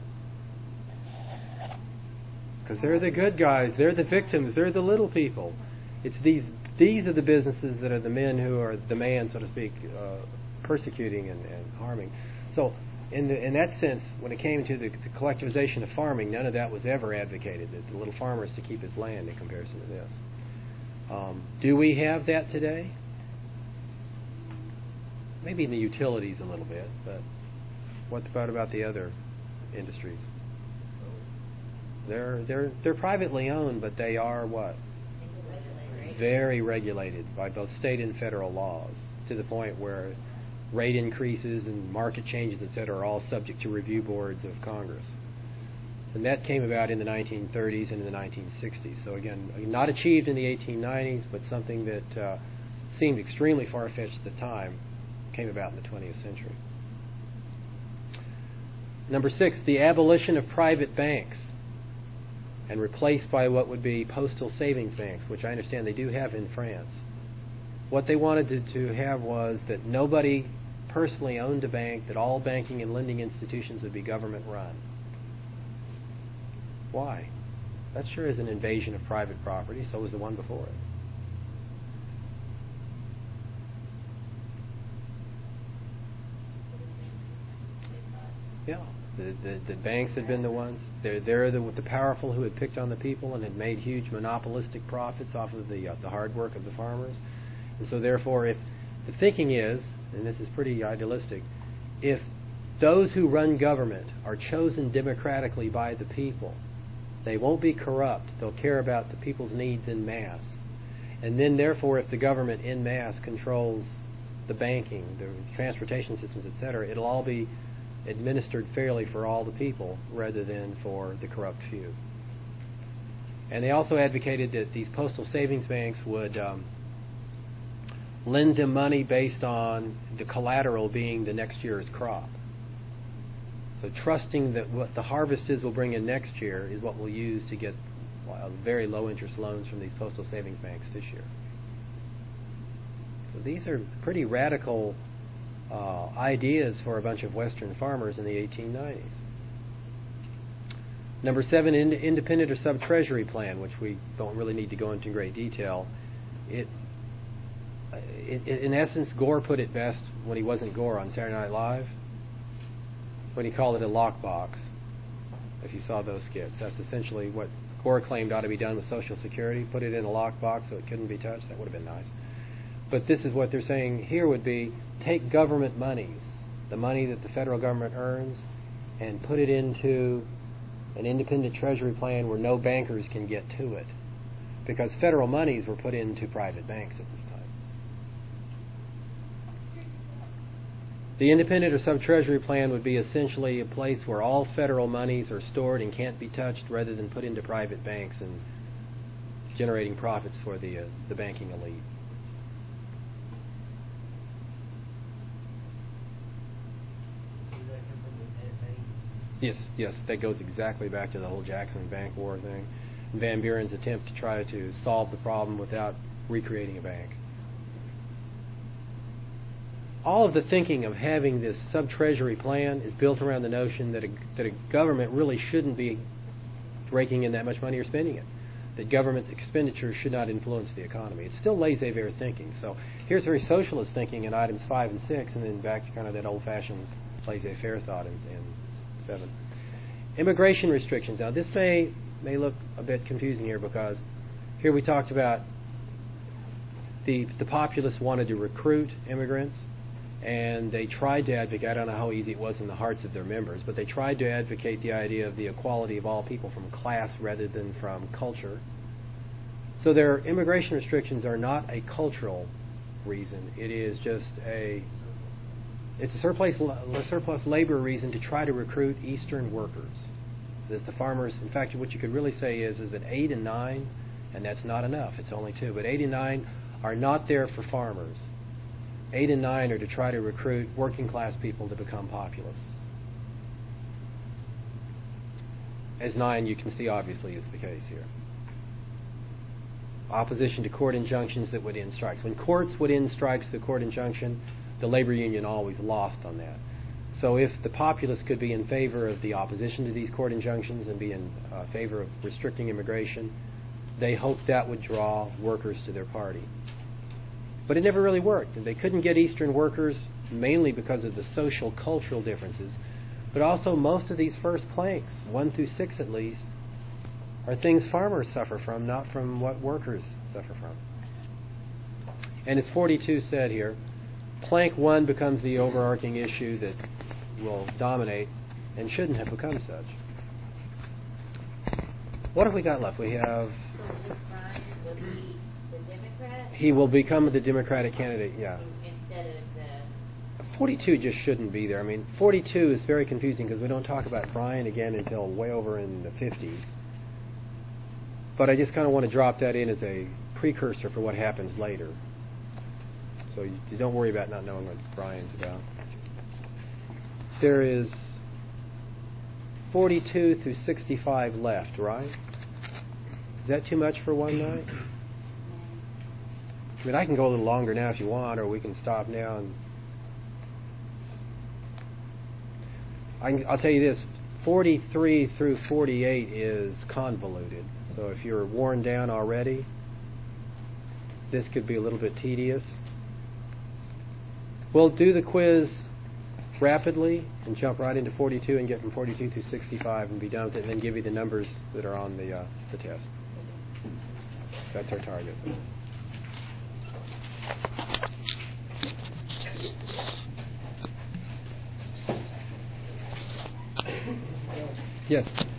S1: Because they're the good guys. They're the victims. They're the little people. It's these these are the businesses that are the men who are the man, so to speak, uh, persecuting and, and harming. So in the, in that sense, when it came to the, the collectivization of farming, none of that was ever advocated, that the little farmer is to keep his land in comparison to this. Um, do we have that today? Maybe in the utilities a little bit, but what about about the other industries? They're they're they're privately owned, but they are what? Very regulated by both state and federal laws, to the point where rate increases and market changes, et cetera, are all subject to review boards of Congress. And that came about in the nineteen thirties and in the nineteen sixties. So again, not achieved in the eighteen nineties, but something that uh, seemed extremely far-fetched at the time, came about in the twentieth century. Number six, the abolition of private banks and replaced by what would be postal savings banks, which I understand they do have in France. What they wanted to, to have was that nobody personally owned a bank, that all banking and lending institutions would be government run. Why? That sure is an invasion of private property. So was the one before it. Yeah, the, the, the banks had been the ones. They're, they're the, the powerful who had picked on the people and had made huge monopolistic profits off of the, uh, the hard work of the farmers. And so therefore, if the thinking is, and this is pretty idealistic, if those who run government are chosen democratically by the people, they won't be corrupt. They'll care about the people's needs en masse. And then therefore, if the government en masse controls the banking, the transportation systems, et cetera, it'll all be administered fairly for all the people rather than for the corrupt few. And they also advocated that these postal savings banks would um, lend them money based on the collateral being the next year's crop. So trusting that what the harvest is will bring in next year is what we'll use to get uh, very low interest loans from these postal savings banks this year. So these are pretty radical uh, ideas for a bunch of Western farmers in the eighteen nineties. Number seven, ind- independent or sub-treasury plan, which we don't really need to go into great detail. It It, in essence, Gore put it best when he wasn't Gore on Saturday Night Live, when he called it a lockbox. If you saw those skits, that's essentially what Gore claimed ought to be done with Social Security. Put it in a lockbox so it couldn't be touched. That would have been nice. But this is what they're saying here would be, take government monies, the money that the federal government earns, and put it into an independent treasury plan where no bankers can get to it. Because federal monies were put into private banks at this time. The independent or sub-treasury plan would be essentially a place where all federal monies are stored and can't be touched, rather than put into private banks and generating profits for the uh, the banking elite.
S4: Does that come from the Van Banks?
S1: Yes, yes, that goes exactly back to the whole Jackson Bank War thing. Van Buren's attempt to try to solve the problem without recreating a bank. All of the thinking of having this sub-treasury plan is built around the notion that a, that a government really shouldn't be raking in that much money or spending it. That government expenditures should not influence the economy. It's still laissez-faire thinking. So here's very socialist thinking in items five and six, and then back to kind of that old-fashioned laissez-faire thought in, in seven. Immigration restrictions. Now this may may look a bit confusing here, because here we talked about the the populace wanted to recruit immigrants, And they tried to advocate, I don't know how easy it was in the hearts of their members, but they tried to advocate the idea of the equality of all people from class rather than from culture. So their immigration restrictions are not a cultural reason. It is just a, it's a surplus, a surplus labor reason to try to recruit Eastern workers. As the farmers, in fact, what you could really say is, is that eight and nine, and that's not enough, it's only two, but eight and nine are not there for farmers. Eight and nine are to try to recruit working class people to become populists. As nine, you can see, obviously, is the case here. Opposition to court injunctions that would end strikes. When courts would end strikes, the court injunction, the labor union always lost on that. So if the populace could be in favor of the opposition to these court injunctions and be in uh, favor of restricting immigration, they hoped that would draw workers to their party. But it never really worked. And they couldn't get Eastern workers mainly because of the social, cultural differences. But also most of these first planks, one through six at least, are things farmers suffer from, not from what workers suffer from. And as forty-two said here, plank one becomes the overarching issue that will dominate and shouldn't have become such. What have we got left? We have...
S2: So this Brian, was he the Democrat?
S1: He will become the Democratic candidate, yeah.
S2: Instead of the...
S1: forty-two just shouldn't be there. I mean, forty-two is very confusing because we don't talk about Bryan again until way over in the fifties. But I just kind of want to drop that in as a precursor for what happens later. So you, you don't worry about not knowing what Bryan's about. There is forty-two through sixty-five left, right? Is that too much for one night? I mean, I can go a little longer now if you want, or we can stop now. And I can, I'll tell you this, forty-three through forty-eight is convoluted. So if you're worn down already, this could be a little bit tedious. We'll do the quiz rapidly and jump right into forty-two and get from forty-two through sixty-five and be done with it, and then give you the numbers that are on the uh, the test. That's our target. Yes.